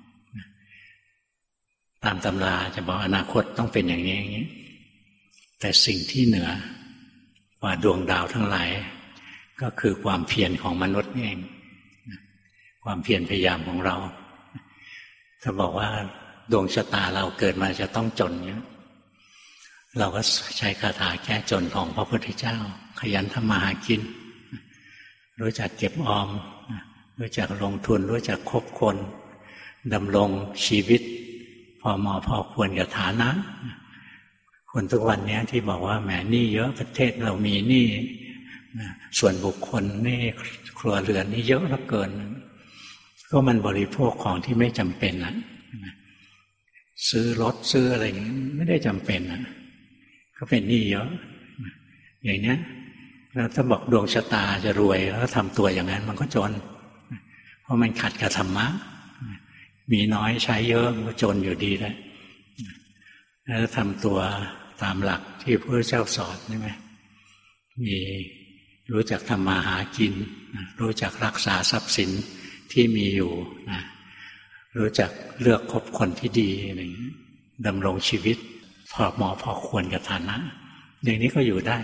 ตามตำราจะบอกอนาคตต้องเป็นอย่างนี้อย่างนี้แต่สิ่งที่เหนือกว่าดวงดาวทั้งหลายก็คือความเพียรของมนุษย์นี่เองความเพียรพยายามของเราถ้าบอกว่าดวงชะตาเราเกิดมาจะต้องจนเนี่ยเราก็ใช้คาถาแก้จนของพระพุทธเจ้าขยันทำมาหากินรู้จักเก็บออมรู้จักลงทุนรู้จักคบคนดำรงชีวิตพอเหมาะพอควรกับฐานะคนทุกวันนี้ที่บอกว่าแหมหนี้เยอะประเทศเรามีหนี้ส่วนบุคคลหนี้ครัวเรือนนี่เยอะเหลือเกินก็มันบริโภคของที่ไม่จำเป็นนะซื้อรถซื้ออะไรอย่างนี้ไม่ได้จำเป็นนะก็เป็นหนี้เยอะอย่างนี้แล้วถ้าบอกดวงชะตาจะรวยแล้วทำตัวอย่างนั้นมันก็จนเพราะมันขัดกับธรรมะมีน้อยใช้เยอะมันก็จนอยู่ดีแล้วทำตัวตามหลักที่พระพุทธเจ้าสอนใช่ไหมมีรู้จักทำมาหากินรู้จักรักษาทรัพย์สินที่มีอยู่รู้จักเลือกคบคนที่ดีอะไรอย่างนี้ดำรงชีวิตพอเหมาะพอควรกับฐานะอย่างนี้ก็อยู่ได้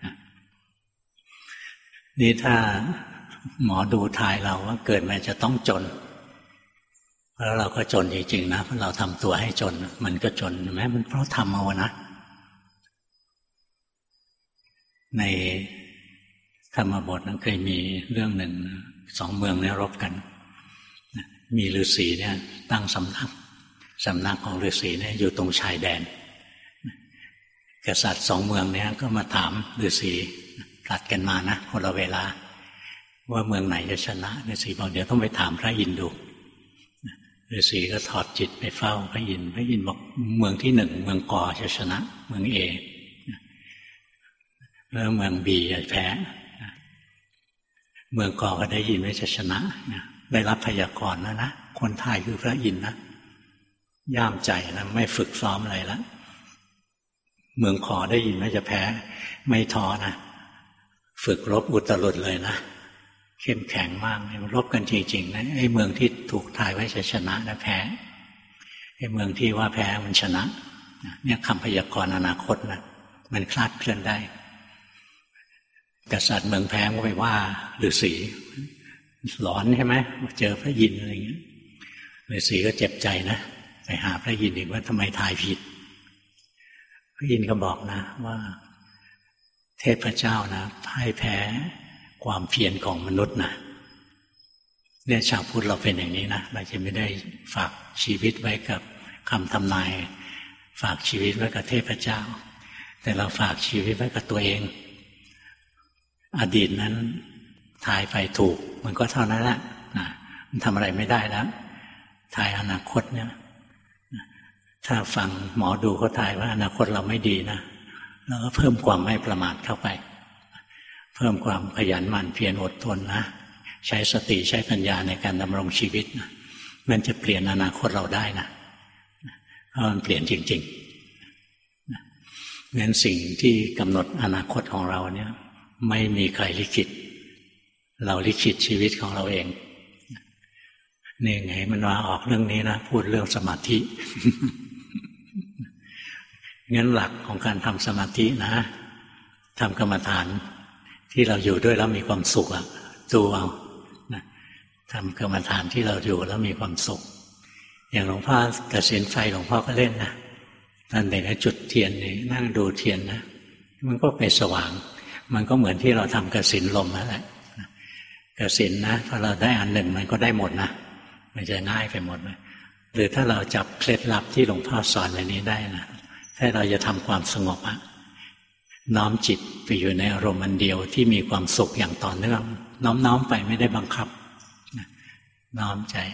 นี่ถ้าหมอดูทายเราว่าเกิดมาจะต้องจนแล้วเราก็จนจริงๆนะเพราะเราทำตัวให้จนมันก็จนใช่ไหมมันเพราะทำเอานะในธรรมบทนั้นเคยมีเรื่องหนึ่ง2 เมืองเนี่ยรบกันมีฤาษีเนี่ยตั้งสำนักของฤาษีเนี่ยอยู่ตรงชายแดนกษัตริย์2 เมืองเนี่ยก็มาถามฤาษีผลัดกันมานะคนละเวลาว่าเมืองไหนจะชนะฤาษีบอกเดี๋ยวต้องไปถามพระอินทร์ดูฤาษีก็ถอดจิตไปเฝ้าพระอินทร์บอกเมืองที่1เมืองกอจะชนะเมืองเอแล้วเมืองบีจะแพ้เมืองกอก็ได้ยินว่าจะชนะได้รับพยากรณ์แล้วนะคนทายคือพระอินทร์นะย่ามใจนะไม่ฝึกซ้อมอะไรแล้วเมืองขอได้ยินว่าจะแพ้ไม่ท้อนะฝึกรบอุตรุดเลยนะเข้มแข็งมากรบกันจริงๆนะไอ้เมืองที่ถูกทายไว้จะชนะนะแพ้ไอ้เมืองที่ว่าแพ้มันชนะเนี่ยคำพยากรณ์อนาคตนะมันคลาดเคลื่อนได้กษัตริย์เมืองแพ้ก็ไปว่าฤาษีหลอนใช่ไหมเจอพระอินทร์อะไรอย่างเงี้ยฤาษีก็เจ็บใจนะไปหาพระอินทร์อีกว่าทำไมทายผิดพระอินทร์ก็บอกนะว่าเทพเจ้านะพ่ายแพ้ความเพียรของมนุษย์นะเนี่ยชาวพุทธเราเป็นอย่างนี้นะเราจะไม่ได้ฝากชีวิตไว้กับคำทำนายฝากชีวิตไว้กับเทพเจ้าแต่เราฝากชีวิตไว้กับตัวเองอดีตนั้นทายไปถูกมันก็เท่านั้นแหละมันทำอะไรไม่ได้แล้วทายอนาคตเนี่ยถ้าฟังหมอดูเขาทายว่าอนาคตเราไม่ดีนะแล้วก็เพิ่มความไม่ประมาทเข้าไปเพิ่มความขยันหมั่นเพียรอดทนนะใช้สติใช้ปัญญาในการดำรงชีวิตนะมันจะเปลี่ยนอนาคตเราได้นะเพราะมันเปลี่ยนจริงๆงั้นสิ่งที่กำหนดอนาคตของเราเนี่ยไม่มีใครลิขิตเราลิขิตชีวิตของเราเองนี่ไงมันมาออกเรื่องนี้นะพูดเรื่องสมาธิ งั้นหลักของการทำสมาธินะทำกรรมฐานที่เราอยู่ด้วยแล้วมีความสุขดูเอานะทำกรรมฐานที่เราอยู่แล้วมีความสุขอย่างหลวงพ่อเกษียณไฟหลวงพ่อก็เล่นนะตอนเด็กจุดเทียนนี่นั่งดูเทียนนะมันก็ไปสว่างมันก็เหมือนที่เราทำกสิณลมนั่นแหละกสิณนะพอเราได้อันหนึ่งมันก็ได้หมดนะมันจะง่ายไปหมดเลยหรือถ้าเราจับเคล็ดลับที่หลวงพ่อสอนในนี้ได้นะถ้าเราจะทำความสงบน้อมจิตไปอยู่ในอารมณ์อันเดียวที่มีความสุขอย่างต่อเนื่องน้อมไปไม่ได้บังคับน้อมใจ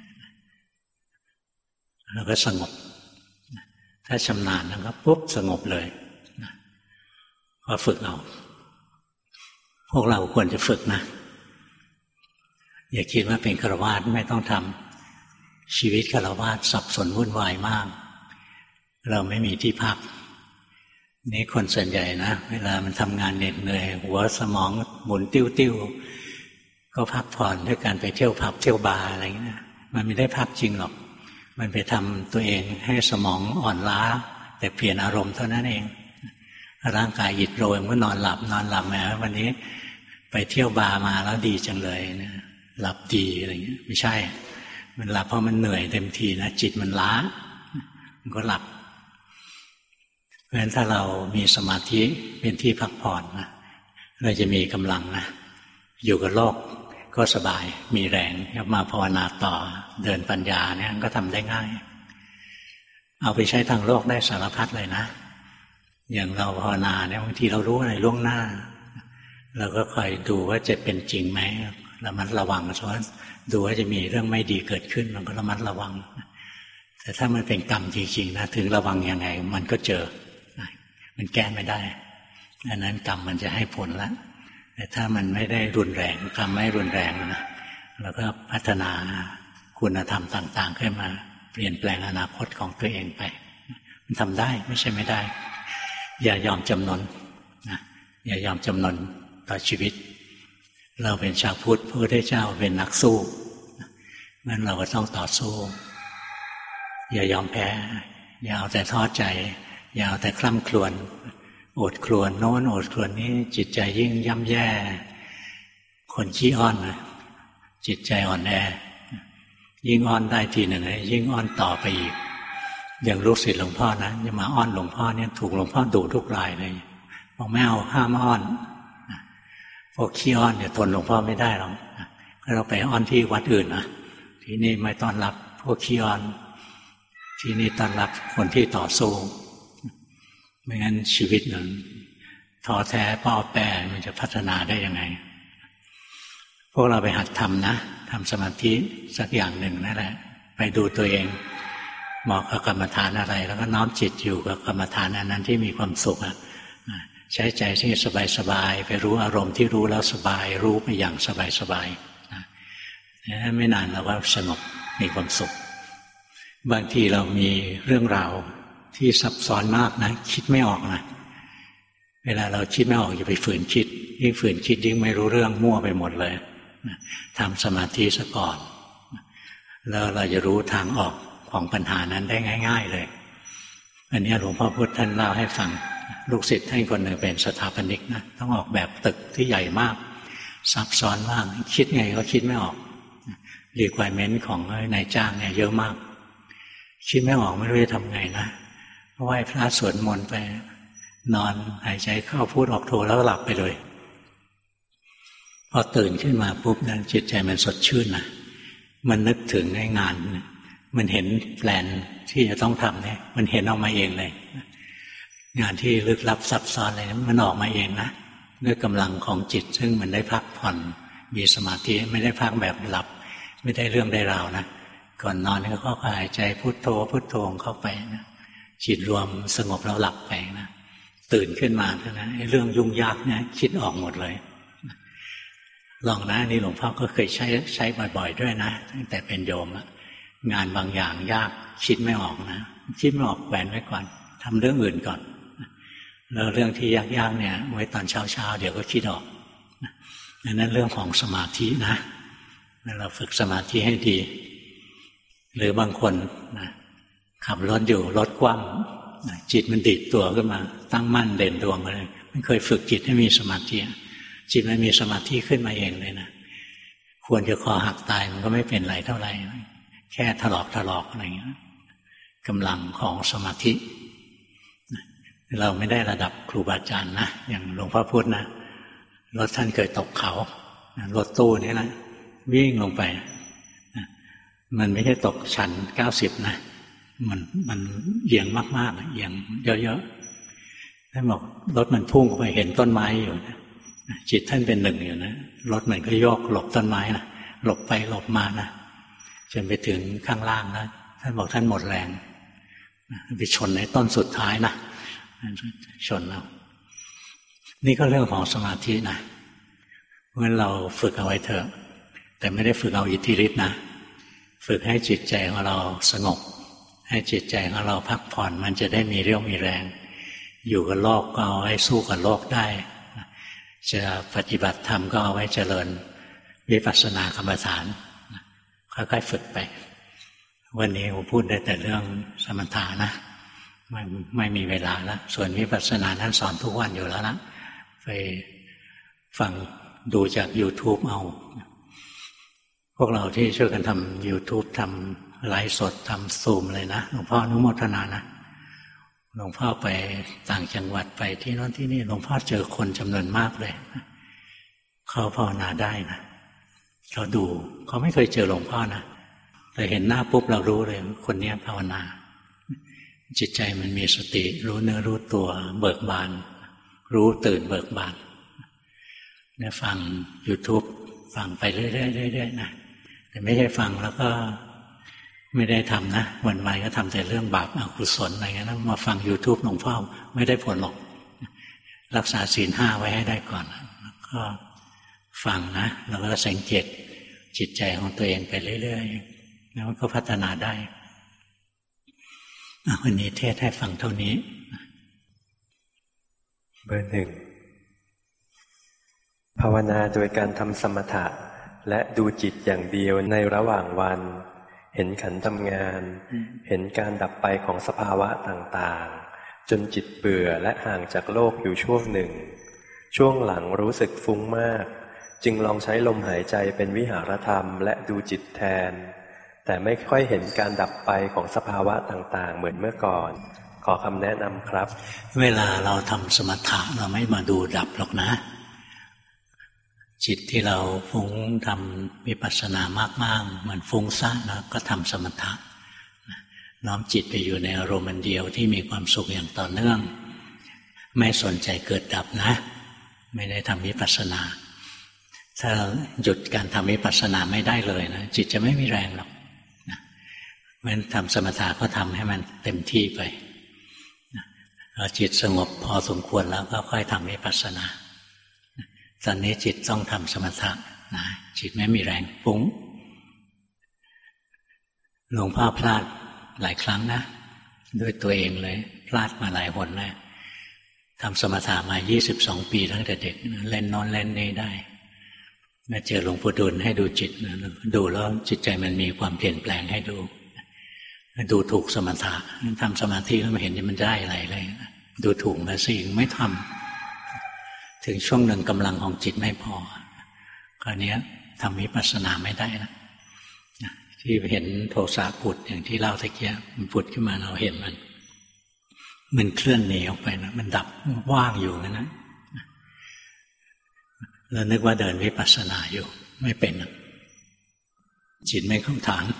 แล้วก็สงบถ้าชำนาญนะครับปุ๊บสงบเลยก็ฝึกเอาพวกเราควรจะฝึกนะอย่าคิดว่าเป็นฆราวาสไม่ต้องทำชีวิตฆราวาสสับสนวุ่นวายมากเราไม่มีที่พักนี่คนส่วนใหญ่นะเวลามันทำงานเหน็ดเหนื่อยหัวสมองหมุนติ้วก็พักผ่อนด้วยการไปเที่ยวผับเที่ยวบาร์อะไรอย่างนี้มันไม่ได้พักจริงหรอกมันไปทำตัวเองให้สมองอ่อนล้าแต่เปลี่ยนอารมณ์เท่านั้นเองร่างกายอิดโรยมันก็นอนหลับแหมวันนี้ไปเที่ยวบาร์มาแล้วดีจังเลยนะหลับดีอะไรอย่างนี้ไม่ใช่มันหลับเพราะมันเหนื่อยเต็มทีนะจิตมันล้ามันก็หลับเพราะฉะนั้นถ้าเรามีสมาธิเป็นที่พักผ่อนนะเราจะมีกำลังนะอยู่กับโลกก็สบายมีแรงมาภาวนาต่อเดินปัญญาเนี่ยก็ทำได้ง่ายเอาไปใช้ทางโลกได้สารพัดเลยนะอย่างเราภาวนาเนี่ยบางทีเรารู้อะไรล่วงหน้าเราก็คอยดูว่าจะเป็นจริงไหมระมัดระวังเพราะดูว่าจะมีเรื่องไม่ดีเกิดขึ้นมันก็ระมัดระวังแต่ถ้ามันเป็นกรรมจริงๆนะถึงระวังยังไงมันก็เจอมันแก้ไม่ได้อันนั้นกรรมมันจะให้ผลแล้วแต่ถ้ามันไม่ได้รุนแรงกรรมไม่รุนแรงนะเราก็พัฒนาคุณธรรมต่างๆขึ้นมาเปลี่ยนแปลงอนาคตของตัวเองไปมันทำได้ไม่ใช่ไม่ได้อย่ายอมจำนนนะอย่ายอมจำนนต่อชีวิตเราเป็นชาวพุทธพระพุทธเจ้าเป็นนักสู้งั้นเราก็ต้องต่อสู้อย่ายอมแพ้อย่าเอาแต่ท้อใจอย่าเอาแต่คร่ำครวญโอดครวญโน้นโอดครวญนี้จิตใจยิ่งย่ำแย่คนขี้อ้อนนะจิตใจอ่อนแอยิ่งอ้อนได้ทีหนึ่งยิ่งอ้อนต่อไปอีกอย่างลูกศิษย์หลวงพ่อนะจะมาอ้อนหลวงพ่อเนี่ยถูกหลวงพ่อดุทุกรายเลยบอกไม่เอาห้ามอ้อนพวกขี้อ้อนเนี่ยทนหลวงพ่อไม่ได้หรอกก็เราไปอ้อนที่วัดอื่นนะที่นี่ไม่ต้อนรับพวกขี้อ้อนที่นี่ต้อนรับคนที่ต่อสู้ไม่งั้นชีวิตนั้นท้อแท้ป้อแป้มันจะพัฒนาได้ยังไงพวกเราไปหัดทำนะทำสมาธิสักอย่างหนึ่งนั่นแหละไปดูตัวเองเหมาะกับกรรมฐานอะไรแล้วก็น้อมจิตอยู่กับกรรมฐานอันนั้นที่มีความสุขใช้ใจที่สบายๆไปรู้อารมณ์ที่รู้แล้วสบายรู้ไปอย่างสบายๆไม่นานเราก็สงบมีความสุขบางทีเรามีเรื่องราวที่ซับซ้อนมากนะคิดไม่ออกนะเวลาเราคิดไม่ออกอย่าไปฝืนคิดยิ่งฝืนคิดยิ่งไม่รู้เรื่องมั่วไปหมดเลยทำสมาธิซะก่อนแล้วเราจะรู้ทางออกของปัญหานั้นได้ง่ายๆเลยอันนี้หลวงพ่อพุธท่านเล่าให้ฟังลูกศิษย์ท่านคนหนึ่งเป็นสถาปนิกนะต้องออกแบบตึกที่ใหญ่มากซับซ้อนมากคิดไงก็คิดไม่ออก requirement ของนายจ้างเนี่ยเยอะมากคิดไม่ออกไม่รู้จะทำไงนะไหว้พระสวดมนต์ไปนอนหายใจเข้าพูดออกโทแล้วหลับไปเลยพอตื่นขึ้นมาปุ๊บนั้นจิตใจมันสดชื่นนะมันนึกถึงงานมันเห็นแปลนที่จะต้องทำเนี่ยมันเห็นออกมาเองเลยงานที่ลึกลับซับซ้อนอะไรมันออกมาเองนะด้วยกำลังของจิตซึ่งมันได้พักผ่อนมีสมาธิไม่ได้พักแบบหลับไม่ได้เรื่องได้ราวนะก่อนนอนก็หายใจพุทโธพุทโธเข้าไปนะจิตรวมสงบแล้วหลับไปนะตื่นขึ้นมาเท่านั้นเรื่องยุ่งยากเนี่ยคิดออกหมดเลยลองนะนี่หลวงพ่อก็เคยใช้บ่อยๆด้วยนะตั้งแต่เป็นโยมงานบางอย่างยากคิดไม่ออกนะคิดไม่ออกแขวนไว้ก่อนทำเรื่องอื่นก่อนแล้วเรื่องที่ยากๆเนี่ยไว้ตอนเช้าๆเดี๋ยวก็คิดออกนั่นเรื่องของสมาธินะเราฝึกสมาธิให้ดีหรือบางคนนะขับรถอยู่รถคว่ำจิตมันดีดตัวขึ้นมาตั้งมั่นเด่นดวงเลยมันเคยฝึกจิตให้มีสมาธิจิตมันมีสมาธิขึ้นมาเองเลยนะควรจะคอหักตายมันก็ไม่เป็นไรเท่าไหร่แค่ถลอกอะไรอย่างเงี้ยกำลังของสมาธิเราไม่ได้ระดับครูบาอาจารย์นะอย่างหลวงพ่อพูดนะรถท่านเคยตกเขารถตู้นี่นะวิ่งลงไปมันไม่ใช่ตกชัน90นะมันเอียงมากๆเอียงเยอะๆท่านบอกรถมันพุ่งไปเห็นต้นไม้อยู่นะจิตท่านเป็นหนึ่งอยู่นะรถมันก็โยกหลบต้นไม้นะหลบไปหลบมานะจนไปถึงข้างล่างนะท่านบอกท่านหมดแรงไปชนในต้นสุดท้ายนะชนเรานี่ก็เรื่องของสมาธินะเพราะฉะนั้นเราฝึกเอาไว้เถอะแต่ไม่ได้ฝึกเอาอิทธิฤทธิ์นะฝึกให้จิตใจของเราสงบให้จิตใจของเราพักผ่อนมันจะได้มีเรี่ยวมีแรงอยู่กับโลกก็เอาไว้สู้กับโลกได้จะปฏิบัติธรรมก็เอาไว้เจริญวิปัสสนากรรมฐานค่อยๆฝึกไปวันนี้ผมพูดได้แต่เรื่องสมถะนะไม่มีเวลาแล้วส่วนวิปัสสนานั้นสอนทุกวันอยู่แล้วนะไปฟังดูจาก YouTube เอาพวกเราที่ช่วยกันทำ YouTube ทำไลฟ์สดทำซูมเลยนะหลวงพ่ออนุโมทนานะหลวงพ่อไปต่างจังหวัดไปที่โน้นที่นี่หลวงพ่อเจอคนจำนวนมากเลยเขาภาวนาได้นะเขาดูเขาไม่เคยเจอหลวงพ่อนะแต่เห็นหน้าปุ๊บเรารู้เลยคนนี้ภาวนาจิตใจมันมีสติรู้เนื้อรู้ตัวเบิกบานรู้ตื่นเบิกบานเนี่ยฟัง YouTube ฟังไปเรื่อยๆนะแต่ไม่ใช่ฟังแล้วก็ไม่ได้ทำนะวันๆก็ทำแต่เรื่องบาปอกุศลอะไรเงี้ยนะมาฟัง YouTube หลวงพ่อไม่ได้ผลหรอกรักษาศีล 5ไว้ให้ได้ก่อนแล้วก็ฟังนะแล้วก็สังเกตจิตใจของตัวเองไปเรื่อยๆแล้วมันก็พัฒนาได้วันนี้เทศให้ฟังเท่านี้เบอร์ 1ภาวนาโดยการทำสมถะและดูจิตอย่างเดียวในระหว่างวันเห็นขันธ์ทำงานเห็นการดับไปของสภาวะต่างๆจนจิตเบื่อและห่างจากโลกอยู่ช่วงหนึ่งช่วงหลังรู้สึกฟุ้งมากจึงลองใช้ลมหายใจเป็นวิหารธรรมและดูจิตแทนแต่ไม่ค่อยเห็นการดับไปของสภาวะต่างๆเหมือนเมื่อก่อนขอคำแนะนำครับเวลาเราทำสมถะเราไม่มาดูดับหรอกนะจิตที่เราฟุ้งทำวิปัสสนามากๆมันฟุ้งซ่านนะก็ทำสมถะน้อมจิตไปอยู่ในอารมณ์เดียวที่มีความสุขอย่างต่อเนื่องไม่สนใจเกิดดับนะไม่ได้ทำวิปัสสนาถ้าหยุดการทำวิปัสสนาไม่ได้เลยนะจิตจะไม่มีแรงหรอกมันทำสมถะก็ทำให้มันเต็มที่ไปพอจิตสงบพอสมควรแล้วก็ค่อยทำวิปัสสนาตอนนี้จิตต้องทำสมถะนะจิตไม่มีแรงฟุ้งหลวงพ่อพลาดหลายครั้งนะด้วยตัวเองเลยพลาดมาหลายหนนะทำสมถะมา22 ปีตั้งแต่เด็กเล่นนอนเล่นนี่ได้มาเจอหลวงปู่ดูลให้ดูจิตนะดูแล้วจิตใจมันมีความเปลี่ยนแปลงให้ดูถูกสมถะทำสมาธิแล้วไม่เห็นมันได้อะไรเลยดูถูกมาสิไม่ทำถึงช่วงหนึ่งกำลังของจิตไม่พอคราวนี้ทำวิปัสสนาไม่ได้นะที่เห็นโทสะผุดอย่างที่เล่าตะเกียบมันผุดขึ้นมาเราเห็นมันเคลื่อนหนีออกไปนะมันดับว่างอยู่นะแล้วนึกว่าเดินวิปัสสนาอยู่ไม่เป็นจิตไม่เข้าฐาน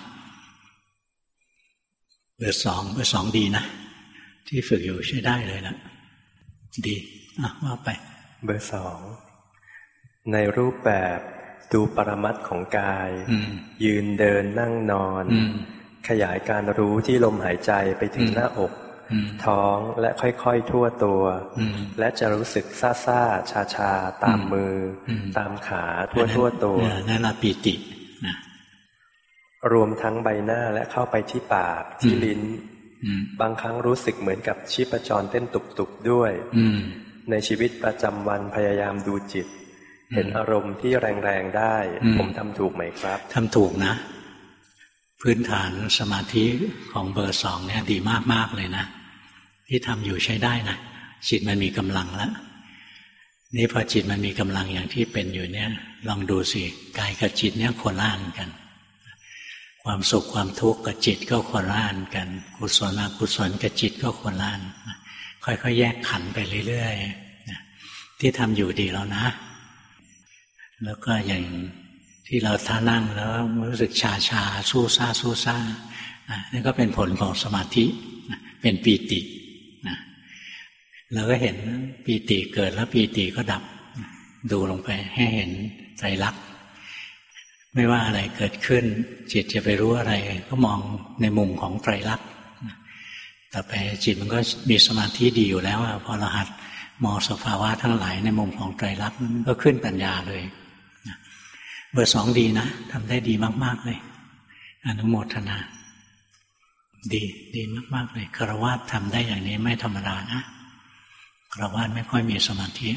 เบอร์สองดีนะที่ฝึกอยู่ใช้ได้เลยนะดีว่าไปเบอร์ 2ในรูปแบบดูปรมัตถ์ของกายยืนเดินนั่งนอนขยายการรู้ที่ลมหายใจไปถึงหน้าอกท้องและค่อยๆทั่วตัวและจะรู้สึกซ่าๆชาๆตามมือตามขาทั่วตัวนั่นละปีตินะรวมทั้งใบหน้าและเข้าไปที่ปากที่ลิ้นบางครั้งรู้สึกเหมือนกับชีพจรเต้นตุบๆด้วยในชีวิตประจำวันพยายามดูจิตเห็นอารมณ์ที่แรงๆได้ผมทำถูกไหมครับทำถูกนะพื้นฐานสมาธิของเบอร์2เนี่ยดีมากๆเลยนะที่ทำอยู่ใช้ได้นะจิตมันมีกำลังแล้วนี่พอจิตมันมีกำลังอย่างที่เป็นอยู่เนี่ยลองดูสิกายกับจิตเนี่ยโคล่านกันความสุขความทุกข์กับจิตก็โคล่านกันกุศลอกุศลกับจิตก็โคล่านค่อยๆแยกขันไปเรื่อยๆที่ทำอยู่ดีแล้วนะแล้วก็อย่างที่เราท่านั่งแล้วรู้สึกชาสู้ซ่านี่ก็เป็นผลของสมาธิเป็นปีติเราก็เห็นปีติเกิดแล้วปีติก็ดับดูลงไปให้เห็นไตรลักษณ์ไม่ว่าอะไรเกิดขึ้นจิตจะไปรู้อะไรก็มองในมุมของไตรลักษณ์ต่อไปจิตมันก็มีสมาธิดีอยู่แล้วพอเราหัดมองสภาวะทั้งหลายในมุมของไตรลักษณ์ก็ขึ้นปัญญาเลยเบอร์2ดีนะทำได้ดีมากๆเลยอนุโมทนาดีมากๆเลยฆราวาสทำได้อย่างนี้ไม่ธรรมดานะฆราวาสไม่ค่อยมีสมาธิ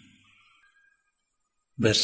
เบอร์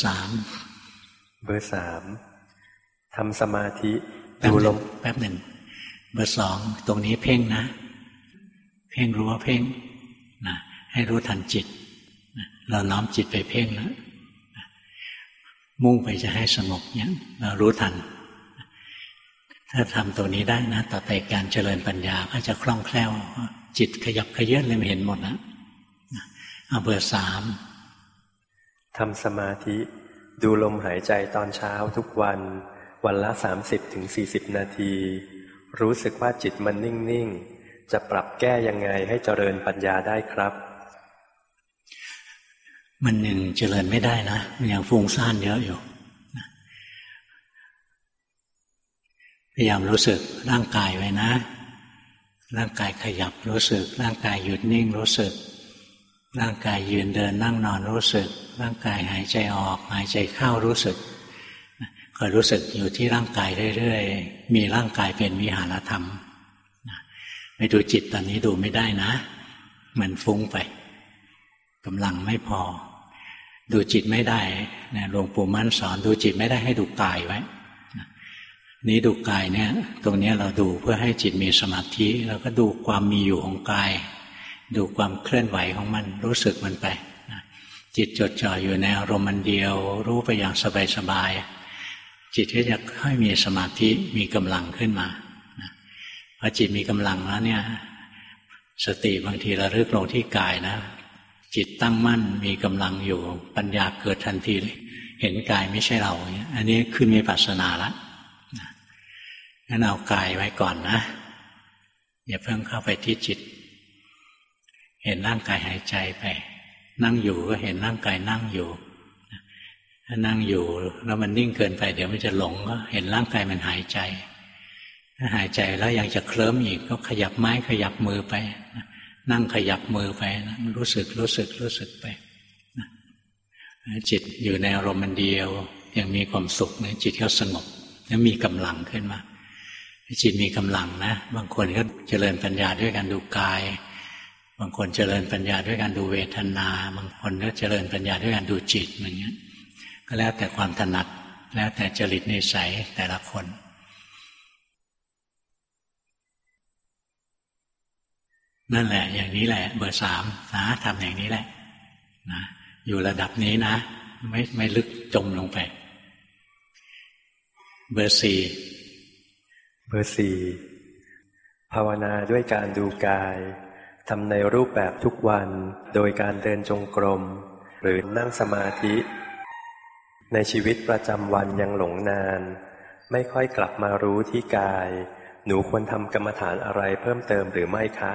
3ทำสมาธิดูลมแป๊บหนึ่งเบอร์2ตรงนี้เพ่งนะเพ่งรู้ว่าเพ่งนะให้รู้ทันจิตเราน้อมจิตไปเพ่งนะมุ่งไปจะให้สงบเนี่ยเรารู้ทันถ้าทำตัวนี้ได้นะต่อไปการเจริญปัญญาก็จะคล่องแคล่วจิตขยับขยื่นเลยไม่เห็นหมดนะเอาเบอร์3 ทำสมาธิดูลมหายใจตอนเช้าทุกวันวันละ 30-40 นาทีรู้สึกว่าจิตมันนิ่งๆจะปรับแก้ยังไงให้เจริญปัญญาได้ครับมันยังเจริญไม่ได้นะมันยังฟุ้งซ่านเยอะอยู่พยายามรู้สึกร่างกายไว้นะร่างกายขยับรู้สึกร่างกายหยุดนิ่งรู้สึกร่างกายยืนเดินนั่งนอนรู้สึกร่างกายหายใจออกหายใจเข้ารู้สึกคอยรู้สึกอยู่ที่ร่างกายเรื่อยๆมีร่างกายเป็นวิหารธรรมไปดูจิตตอนนี้ดูไม่ได้นะมันฟุ้งไปกำลังไม่พอดูจิตไม่ได้นะหลวงปู่มั่นสอนดูจิตไม่ได้ให้ดูกายไว้นี้ดูกายเนี่ยตรงนี้เราดูเพื่อให้จิตมีสมาธิแล้วก็ดูความมีอยู่ของกายดูความเคลื่อนไหวของมันรู้สึกมันไปจิตจดจ่ออยู่ในอารมณ์มันเดียวรู้ไปอย่างสบายๆจิตก็จะค่อยมีสมาธิมีกำลังขึ้นมาพอจิตมีกำลังแล้วเนี่ยสติบางทีระลึกลงที่กายนะจิตตั้งมั่นมีกำลังอยู่ปัญญาเกิดทันทีเลยเห็นกายไม่ใช่เราอันนี้ขึ้นวิปัสสนาละงั้นเอากายไว้ก่อนนะอย่าเพิ่งเข้าไปที่จิตเห็นร่างกายหายใจไปนั่งอยู่ก็เห็นร่างกายนั่งอยู่ถ้านั่งอยู่แล้วมันนิ่งเกินไปเดี๋ยวมันจะหลงก็เห็นร่างกายมันหายใจถ้าหายใจแล้วยังจะเคลิ้มอีกก็ขยับไม้ขยับมือไปนั่งขยับมือไปรู้สึกไปจิตอยู่ในอารมณ์มันเดียวยังมีความสุขนะจิตก็สงบแล้วมีกำลังขึ้นมาจิตมีกำลังนะบางคนก็เจริญปัญญาด้วยการดูกายบางคนเจริญปัญญาด้วยการดูเวทนาบางคนก็เจริญปัญญาด้วยการดูจิตอย่างเงี้ยก็แล้วแต่ความถนัดแล้วแต่จริตนิสัยแต่ละคนนั่นแหละอย่างนี้แหละเบอร์3นะทำอย่างนี้แหละนะอยู่ระดับนี้นะไม่ลึกจมลงไปเบอร์4ภาวนาด้วยการดูกายทำในรูปแบบทุกวันโดยการเดินจงกรมหรือนั่งสมาธิในชีวิตประจำวันยังหลงนานไม่ค่อยกลับมารู้ที่กายหนูควรทำกรรมฐานอะไรเพิ่มเติมหรือไม่คะ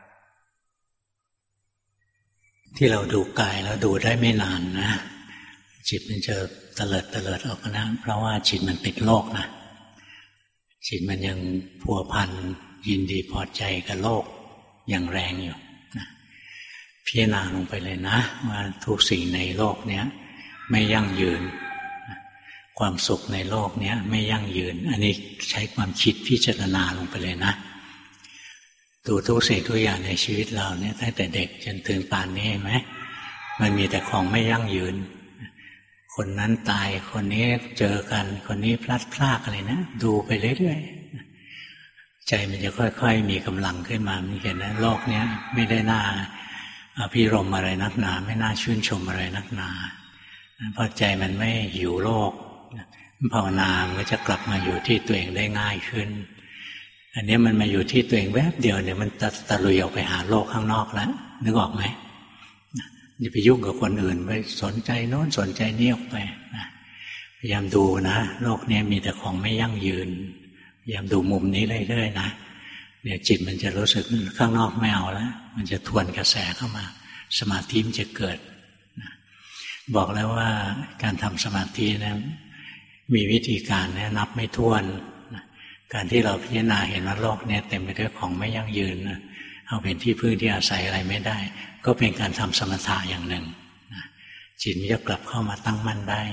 ที่เราดูกายแล้วดูได้ไม่นานนะจิตมันจะเตลิดออกนะเพราะว่าจิตมันติดโลกนะจิตมันยังพัวพันยินดีพอใจกับโลกอย่างแรงอยู่นะพิจารณาลงไปเลยนะว่าทุกสิ่งในโลกเนี้ยไม่ยั่งยืนความสุขในโลกเนี้ยไม่ยั่งยืนอันนี้ใช้ความคิดพิจารณาลงไปเลยนะดูทุกสิ่งทุกอย่างในชีวิตเราเนี่ยตั้งแต่เด็กจนถึงป่านนี้เห็นไหมมันมีแต่ของไม่ยั่งยืนคนนั้นตายคนนี้เจอกันคนนี้พลัดพรากอะไรนะดูไปเรื่อยๆใจมันจะค่อยๆมีกำลังขึ้นมามันเห็นนะโลกนี้ไม่ได้น่าพิรมอะไรนักหนาไม่น่าชื่นชมอะไรนักหนาพอใจมันไม่หิวโลกภาวนามันก็จะกลับมาอยู่ที่ตัวเองได้ง่ายขึ้นอันนี้มันมาอยู่ที่ตัวเองแวบเดียวเนี่ยมันตะลุยออกไปหาโลกข้างนอกแล้วนึกออกไหมอย่าไปยุ่งกับคนอื่นไปสนใจโน้นสนใจนี่ออกไปนะพยายามดูนะโลกนี้มีแต่ของไม่ยั่งยืนพยายามดูมุมนี้เรื่อยๆนะเดี๋ยวจิตมันจะรู้สึกข้างนอกไม่เอาแล้วมันจะทวนกระแสเข้ามาสมาธิมันจะเกิดนะบอกแล้วว่าการทำสมาธินะมีวิธีการนะนับไม่ถ้วนนะการที่เราพิจารณาเห็นว่าโลกนี้เต็มไปด้วยของไม่ยั่งยืนนะเอาเป็นที่พึ่งที่อาศัยอะไรไม่ได้ก็เป็นการทำสมถะอย่างหนึ่งนะจิตมันจะกลับเข้ามาตั้งมั่นได้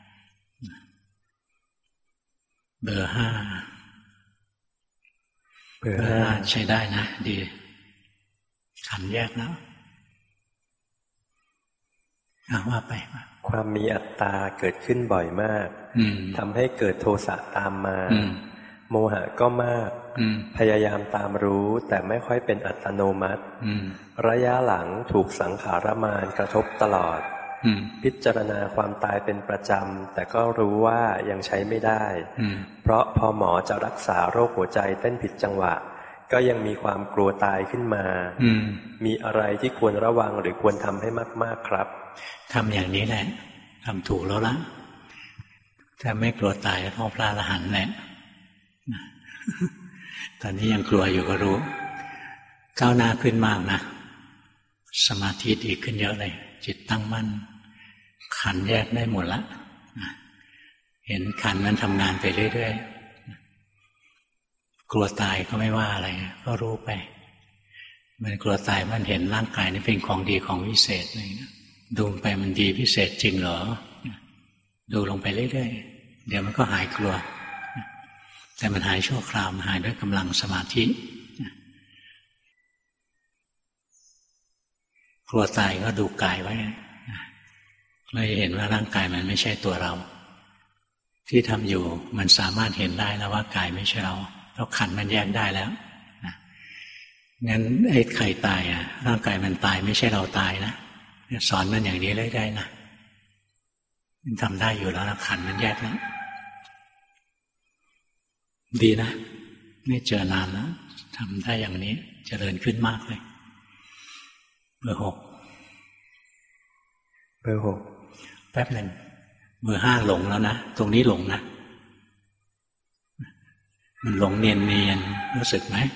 เบอร์ 5ใช้ได้นะดีขันแยกนะว่าไปความมีอัตตาเกิดขึ้นบ่อยมากทำให้เกิดโทสะตามมาโมหะก็มากพยายามตามรู้แต่ไม่ค่อยเป็นอัตโนมัติระยะหลังถูกสังขารมารกระทบตลอดพิจารณาความตายเป็นประจำแต่ก็รู้ว่ายังใช้ไม่ได้เพราะพอหมอจะรักษาโรคหัวใจเต้นผิดจังหวะก็ยังมีความกลัวตายขึ้นมามีอะไรที่ควรระวังหรือควรทำให้มากๆครับทำอย่างนี้แหละทำถูกแล้วล่ะถ้าไม่กลัวตายก็ต้องพระอรหันต์แหละตอนนี้ยังกลัวอยู่ก็รู้ก้าวหน้าขึ้นมากนะสมาธิดีขึ้นเยอะเลยจิตตั้งมั่นขันแยกได้หมดละเห็นขันมันทำงานไปเรื่อยๆกลัวตายก็ไม่ว่าอะไรก็รู้ไปมันกลัวตายมันเห็นร่างกายนี่เป็นของดีของวิเศษอะไรนะดูไปมันดีพิเศษจริงเหรอดูลงไปเรื่อยๆเดี๋ยวมันก็หายกลัวแต่มันหายชั่วคราวหายด้วยกำลังสมาธิกลัวตายก็ดูกายไว้เลยเห็นว่าร่างกายมันไม่ใช่ตัวเราที่ทำอยู่มันสามารถเห็นได้แล้วว่ากายไม่ใช่เราเพราะขันธ์มันแยกได้แล้วงั้นไอ้ใครตายร่างกายมันตายไม่ใช่เราตายนะสอนมันอย่างนี้ได้นะมันทำได้อยู่แล้วขันธ์มันแยกแล้วดีนะไม่เจอนานแล้วทำได้อย่างนี้เจริญขึ้นมากเลยเบอร์ 6แป๊บหนึ่งเบอร์ 5หลงแล้วนะตรงนี้หลงนะมันหลงเนียนรู้สึกไหม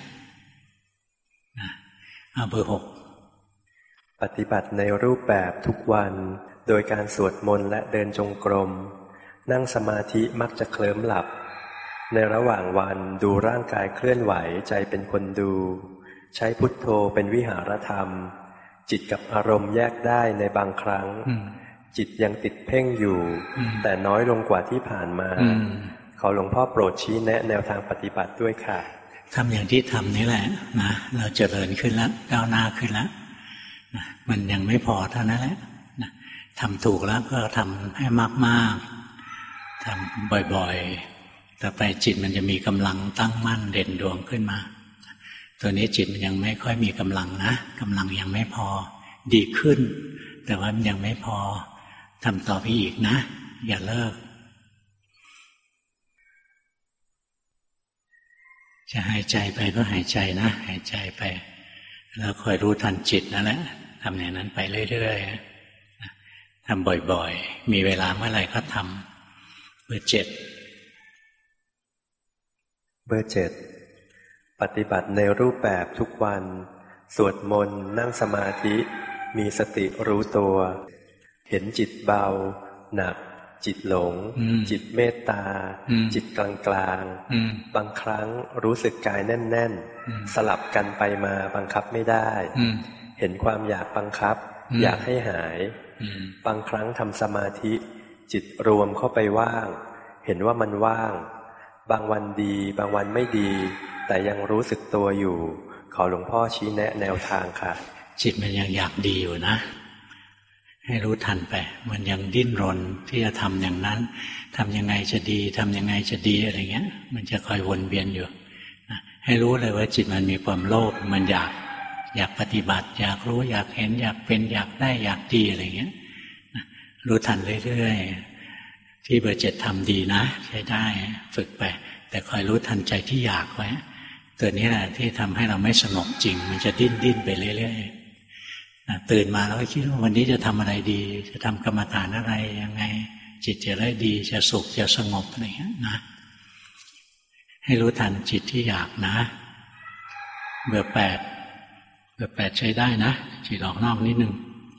เบอร์ 6 ปฏิบัติในรูปแบบทุกวันโดยการสวดมนต์และเดินจงกรมนั่งสมาธิมักจะเคลิ้มหลับในระหว่างวันดูร่างกายเคลื่อนไหวใจเป็นคนดูใช้พุทโธเป็นวิหารธรรมจิตกับอารมณ์แยกได้ในบางครั้งจิตยังติดเพ่งอยู่แต่น้อยลงกว่าที่ผ่านมาขอหลวงพ่อโปรดชี้แนะแนวทางปฏิบัติด้วยค่ะทำอย่างที่ทำนี่แหละนะเราเจริญขึ้นแล้วก้าวหน้าขึ้นแล้วนะมันยังไม่พอเท่านั้นแหละนะทำถูกแล้วก็ทำให้มากๆทำบ่อยๆต่อไปจิตมันจะมีกำลังตั้งมั่นเด่นดวงขึ้นมาตัวนี้จิตมันยังไม่ค่อยมีกำลังนะกำลังยังไม่พอดีขึ้นแต่ว่ามันยังไม่พอทำต่อไปอีกนะอย่าเลิกจะหายใจไปก็หายใจนะหายใจไปแล้วคอยรู้ทันจิตนั่นแหละทำอย่างนั้นไปเรื่อยๆทำบ่อยๆมีเวลาเมื่อไหร่ก็ทำเบอร์ 7 ปฏิบัติในรูปแบบทุกวันสวดมนต์นั่งสมาธิมีสติรู้ตัวเห็นจิตเบาหนักจิตหลงจิตเมตตาจิตกลางๆบางครั้งรู้สึกกายแน่นๆสลับกันไปมาบังคับไม่ได้เห็นความอยากบังคับอยากให้หายบางครั้งทำสมาธิจิตรวมเข้าไปว่างเห็นว่ามันว่างบางวันดีบางวันไม่ดีแต่ยังรู้สึกตัวอยู่ขอหลวงพ่อชี้แนะแนวทางค่ะจิตมันยังอยากดีอยู่นะใให้รู้ทันไปมันยังดิ้นรนที่จะทำอย่างนั้นทำยังไงจะดีทำยังไงจะดีอะไรเงี้ยมันจะคอยวนเวียนอยู่ให้รู้เลยว่าจิตมันมีความโลภมันอยากปฏิบัติอยากรู้อยากเห็นอยากเป็นอยากได้อยากดีอะไรเงี้ยรู้ทันเรื่อยๆที่เบอร์ 7ทำดีนะใช้ได้ฝึกไปแต่คอยรู้ทันใจที่อยากไว้ตัวนี้แหละที่ทำให้เราไม่สงบจริงมันจะดิ้นไปเรื่อยๆตื่นมาแล้วก็คิดว่าวันนี้จะทำอะไรดีจะทำกรรมฐานอะไรยังไงจิตจะได้ดีจะสุขจะสงบอะไรเงี้ยนะให้รู้ทันจิตที่อยากนะเบอร์ 8ใช้ได้นะจิตออกนอกนิดนึง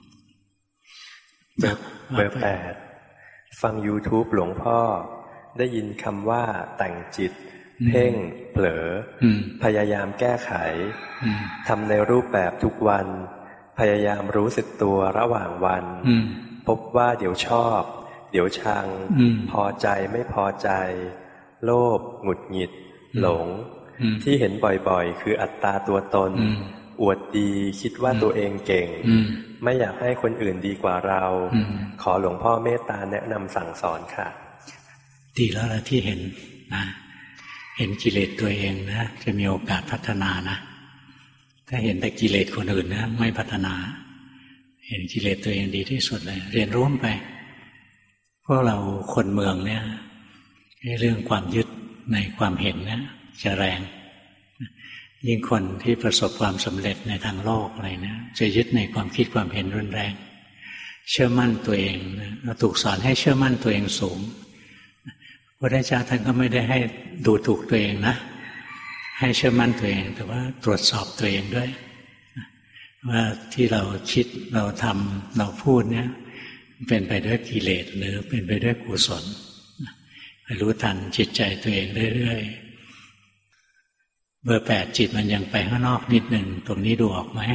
เบอร์ 8ฟัง YouTube หลวงพ่อได้ยินคำว่าแต่งจิตเพ่งเผลอพยายามแก้ไขทำในรูปแบบทุกวันพยายามรู้สึกตัวระหว่างวันพบว่าเดี๋ยวชอบเดี๋ยวชังพอใจไม่พอใจโลภหงุดหงิดหลงที่เห็นบ่อยๆคืออัตตาตัวตนอวดดีคิดว่าตัวเองเก่งไม่อยากให้คนอื่นดีกว่าเราขอหลวงพ่อเมตตาแนะนำสั่งสอนค่ะดีแล้วล่ะที่เห็นนะเห็นกิเลสตัวเองนะจะมีโอกาสพัฒนานะถ้าเห็นแต่กิเลสคนอื่นนะไม่พัฒนาเห็นกิเลสตัวเองดีที่สุดเลยเรียนรู้ไปพวกเราคนเมืองเนี่ยเรื่องความยึดในความเห็นเนี่ยจะแรงยิ่งคนที่ประสบความสำเร็จในทางโลกอะไรเนี่ยจะยึดในความคิดความเห็นรุนแรงเชื่อมั่นตัวเองเราถูกสอนให้เชื่อมั่นตัวเองสูงพระพุทธเจ้าท่านก็ไม่ได้ให้ดูถูกตัวเองนะให้เชื่อมั่นตัวเองแต่ว่าตรวจสอบตัวเองด้วยว่าที่เราคิดเราทำเราพูดเนี่ยเป็นไปด้วยกิเลสหรือเป็นไปด้วยกุศลรู้ทันจิตใจตัวเองเรื่อยๆเบอร์ 8จิตมันยังไปข้างนอกนิดหนึ่งตรงนี้ดูออกไหม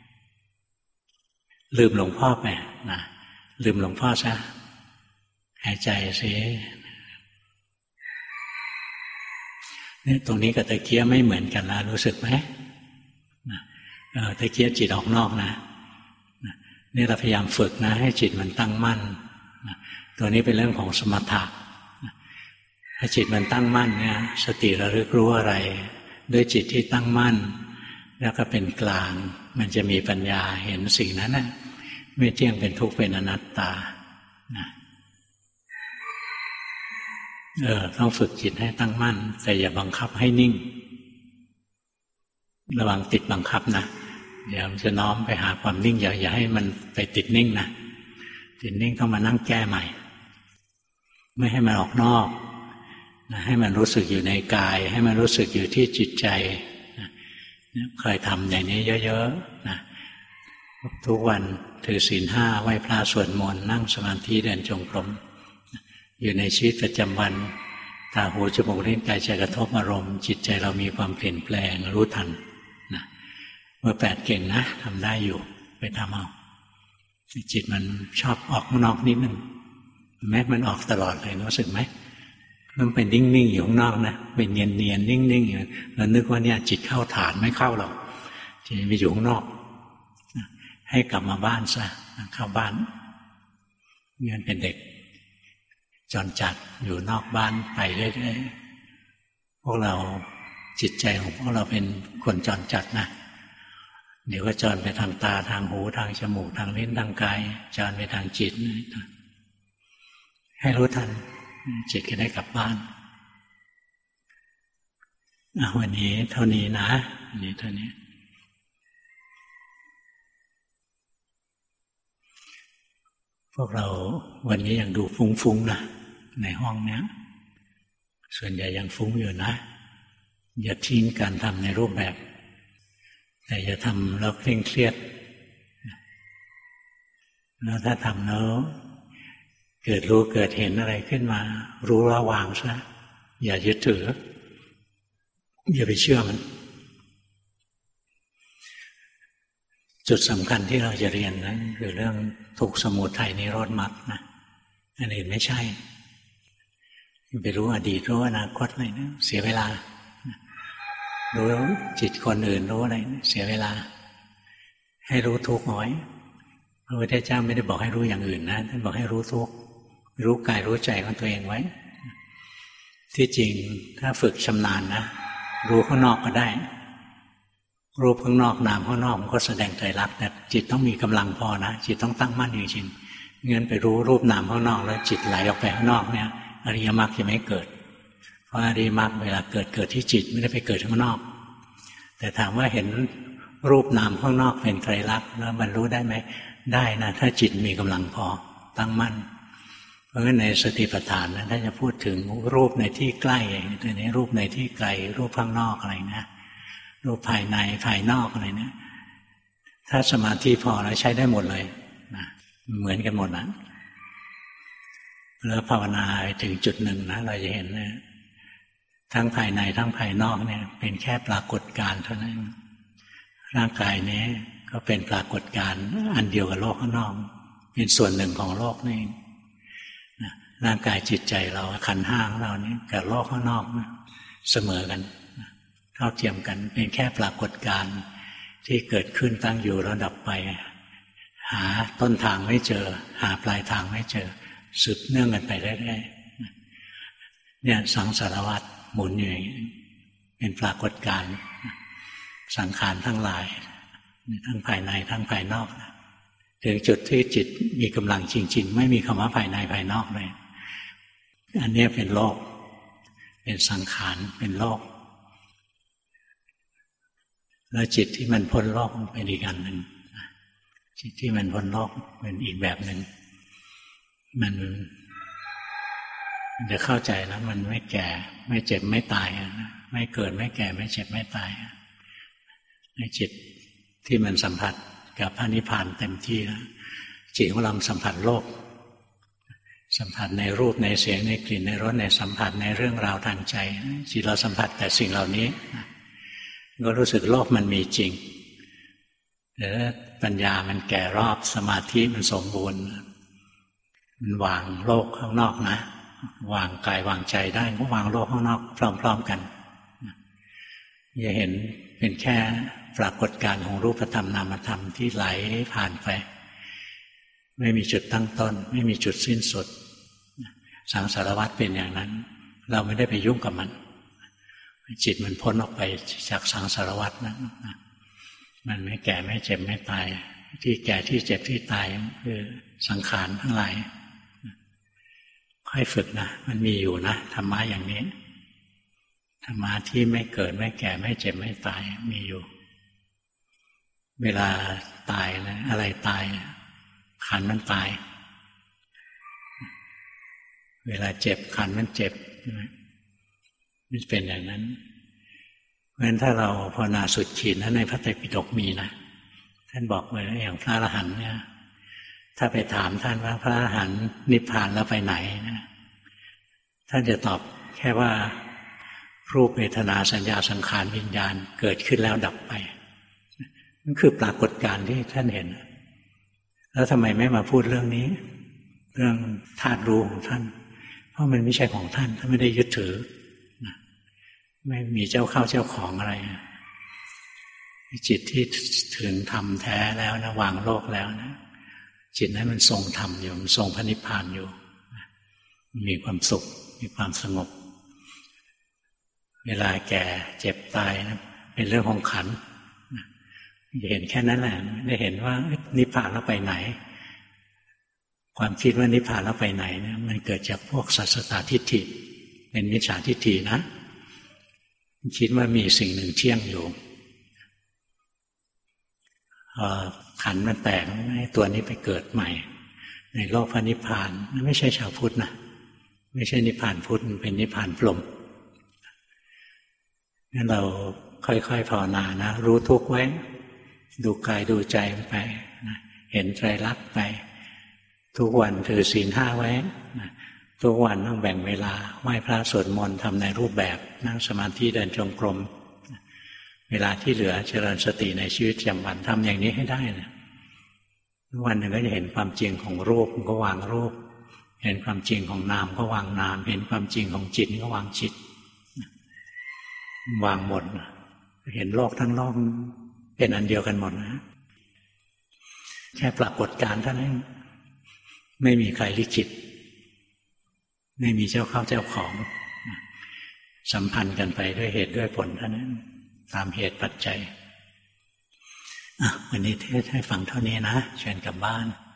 ลืมหลวงพ่อไปนะลืมหลวงพ่อซะหายใจสิเนี่ยตรงนี้กับตะเกียบไม่เหมือนกันนะรู้สึกไหมตะเกียบจิตออกนอกนะนี่เราพยายามฝึกนะให้จิตมันตั้งมั่นตัวนี้เป็นเรื่องของสมถะถ้าจิตมันตั้งมั่นเนี่ยสติระลึกรู้อะไรด้วยจิตที่ตั้งมั่นแล้วก็เป็นกลางมันจะมีปัญญาเห็นสิ่งนั้นนะไม่เที่ยงเป็นทุกข์เป็นอนัตตานะต้องฝึกจิตให้ตั้งมั่นแต่อย่าบังคับให้นิ่งระวังติดบังคับนะเดี๋ยวมันจะน้อมไปหาความนิ่งอย่าให้มันไปติดนิ่งนะติดนิ่งต้องมานั่งแก้ใหม่ไม่ให้มันออกนอกนะให้มันรู้สึกอยู่ในกายให้มันรู้สึกอยู่ที่จิตใจนะเคยทำอย่างนี้เยอะๆนะทุกวันถือศีล 5ไหว้พระสวดมนต์นั่งสมาธิเดินจงกรมอยู่ในชีวิตประจำวันตาหูจมูกลิ้นกายใจกระทบอารมณ์จิตใจเรามีความเปลี่ยนแปลงรู้ทันนะเมื่อ 8เก่งนะทำได้อยู่ไปทำเอาจิตมันชอบออกข้างนอกนิดนึงแม้มันออกตลอดเลยรู้สึกไหมมันเป็นนิ่งๆอยู่ข้างนอกนะเป็นเนียนๆนิ่งๆอยู่แล้วนึกว่าเนี่ยจิตเข้าฐานไม่เข้าหรอกจิตไปอยู่ข้างนอกให้กลับมาบ้านซะเข้าบ้านเงินเป็นเด็กจรจัดอยู่นอกบ้านไปเรื่อยๆพวกเราจิตใจของพวกเราเป็นคนจรจัดนะเดี๋ยวก็จรไปทางตาทางหูทางจมูกทางลิ้นทางกายจรไปทางจิตให้รู้ทันจิตก็ได้กลับบ้านวันนี้เท่านี้นะวันนี้เท่านี้พวกเราวันนี้ยังดูฟุ้งๆนะในห้องนี้ส่วนใหญ่ยังฟุ้งอยู่นะอย่าทิ้งการทำในรูปแบบแต่อย่าทำแล้วเคร่งเครียดแล้วถ้าทำแล้วเกิดรู้เกิดเห็นอะไรขึ้นมารู้ระวางซะอย่ายึดถืออย่าไปเชื่อมันจุดสำคัญที่เราจะเรียนนะคือเรื่องทุกข์สมุทัยนิโรธมรรคนะอันอื่นไม่ใช่ไปรู้อดีตรู้อนาคตอะไรนะเสียเวลารู้จิตคนอื่นรู้อะไรเสียเวลาให้รู้ทุกข์น้อยพระพุทธเจ้าไม่ได้บอกให้รู้อย่างอื่นนะท่านบอกให้รู้ทุกข์รู้กายรู้ใจของตัวเองไว้ที่จริงถ้าฝึกชำนาญนะรู้ข้างนอกก็ได้รูปข้างนอกนามข้างนอกมันก็แสดงไตรลักษณ์แต่จิตต้องมีกำลังพอนะจิตต้องตั้งมั่นจริงๆงั้นไปรู้รูปนามข้างนอกแล้วจิตไหลออกไปข้างนอกเนี่ยอริยมรรคจะไม่เกิดเพราะอริยมรรคเวลาเกิดที่จิตไม่ได้ไปเกิดข้างนอกแต่ถามว่าเห็นรูปนามข้างนอกเป็นไตรลักษณ์แล้วบรรลุได้ไหมได้นะถ้าจิตมีกำลังพอตั้งมั่นเพราะฉะนั้นในสติปัฏฐานนะถ้าจะพูดถึงรูปในที่ใกล้ตัวนี้รูปในที่ไกลรูปข้างนอกอะไรนะรูปภายในภายนอกอะไรเนี่ยถ้าสมาธิพอแล้วใช้ได้หมดเลยนะเหมือนกันหมดนะแล้วภาวนาถึงจุดหนึ่งนะเราจะเห็นนะทั้งภายในทั้งภายนอกเนี่ยเป็นแค่ปรากฏการณ์เท่านั้นร่างกายนี้ก็เป็นปรากฏการณ์อันเดียวกับโลกข้างนอกเป็นส่วนหนึ่งของโลกนี่นะร่างกายจิตใจเราขันธ์ห้าของเรานี่กับโลกข้างนอกนะเสมอกันเท่าเทียมกันเป็นแค่ปรากฏการณ์ที่เกิดขึ้นตั้งอยู่แล้วดับไปหาต้นทางไม่เจอหาปลายทางไม่เจอสืบเนื่องกันไปเรื่อยๆเนี่ยสังสารวัฏหมุนอยู่เป็นปรากฏการณ์สังขารทั้งหลายทั้งภายในทั้งภายนอกถึงจุดที่จิตมีกำลังจริงๆไม่มีคำว่าภายในภายนอกเลยอันนี้เป็นโลกเป็นสังขารเป็นโลกแล้วจิตที่มันพ้นโลกเป็นอีกอันหนึ่งจิตที่มันพ้นโลกเป็นอีกแบบหนึ่งมันจะเข้าใจแล้วมันไม่แก่ไม่เจ็บไม่ตายไม่เกิดไม่แก่ไม่เจ็บไม่ตายในจิตที่มันสัมผัสกับพระนิพพานเต็มที่แล้วจิตของเราสัมผัสโลกสัมผัสในรูปในเสียงในกลิ่นในรสในสัมผัสในเรื่องราวทางใจจิตเราสัมผัสแต่สิ่งเหล่านี้ก็รู้สึกโลกมันมีจริงแต่ปัญญามันแก่รอบสมาธิมันสมบูรณ์มันวางโลกข้างนอกนะวางกายวางใจได้ก็วางโลกข้างนอกพร้อมๆกันอย่าเห็นเป็นแค่ปรากฏการณ์ของรูปธรรมนามธรรมที่ไหลผ่านไปไม่มีจุดตั้งต้นไม่มีจุดสิ้นสุดสังสารวัฏเป็นอย่างนั้นเราไม่ได้ไปยุ่งกับมันจิตมันพ้นออกไปจากสังสารวัฏนั้นมันไม่แก่ไม่เจ็บไม่ตายที่แก่ที่เจ็บที่ตายคือสังขารทั้งหลายค่อยฝึกนะมันมีอยู่นะธรรมะอย่างนี้ธรรมะที่ไม่เกิดไม่แก่ไม่เจ็บไม่ตายมีอยู่เวลาตายนะอะไรตายขันธ์มันตายเวลาเจ็บขันธ์มันเจ็บมันเป็นอย่างนั้นเพราะฉะนั้นถ้าเราภาวนาสุดขีดนะในพระไตรปิฎกมีนะท่านบอกไว้อย่างพระอรหันต์เนี่ยถ้าไปถามท่านว่าพระอรหันต์นิพพานแล้วไปไหนนะท่านจะตอบแค่ว่ารูปเวทนาสัญญาสังขารวิญญาณเกิดขึ้นแล้วดับไปนั่นคือปรากฏการณ์ที่ท่านเห็นแล้วทำไมไม่มาพูดเรื่องนี้เรื่องธาตุรู้ของท่านเพราะมันไม่ใช่ของท่านท่านไม่ได้ยึดถือไม่มีเจ้าเข้าเจ้าของอะไรจิตที่ถึงธรรมแท้แล้วนะวางโลกแล้วนะจิตนั้นมันทรงธรรมอยู่มันทรงพระนิพพานอยู่มีความสุขมีความสงบเวลาแก่เจ็บตายนะเป็นเรื่องของขันธ์เห็นแค่นั้นแหละไม่ได้เห็นว่านิพพานแล้วไปไหนความคิดว่านิพพานแล้วไปไหนเนี่ยมันเกิดจากพวกสัสสตทิฏฐิเป็นมิจฉาทิฏฐินะคิดว่ามีสิ่งหนึ่งเที่ยงอยู่ขันธ์มันแตกให้ตัวนี้ไปเกิดใหม่ในโลกพระนิพพานไม่ใช่ชาวพุทธนะไม่ใช่นิพพานพุทธเป็นนิพพานพรหมงั้นเราค่อยๆภาวนานะรู้ทุกข์ไว้ดูกายดูใจไปนะเห็นไตรลักษณ์ไปทุกวันถือศีล5ไว้นะทุกวันต้องแบ่งเวลาไหว้พระสวดมนต์ทำในรูปแบบนั่งสมาธิเดินจงกรมเวลาที่เหลือเจริญสติในชีวิตประจำวันทำอย่างนี้ให้ได้นะวันหนึ่งก็จะเห็นความจริงของรูปก็วางรูปเห็นความจริงของนามก็วางนามเห็นความจริงของจิตก็วางจิตวางหมดเห็นโลกทั้งโลกเป็นอันเดียวกันหมดนะแค่ปรากฏการณ์เท่านั้นไม่มีใครลิขิตไม่มีเจ้าเข้าเจ้าของสัมพันธ์กันไปด้วยเหตุด้วยผลเท่านั้นตามเหตุปัจจัยวันนี้เทศให้ฟังเท่านี้นะเชิญกลับบ้าน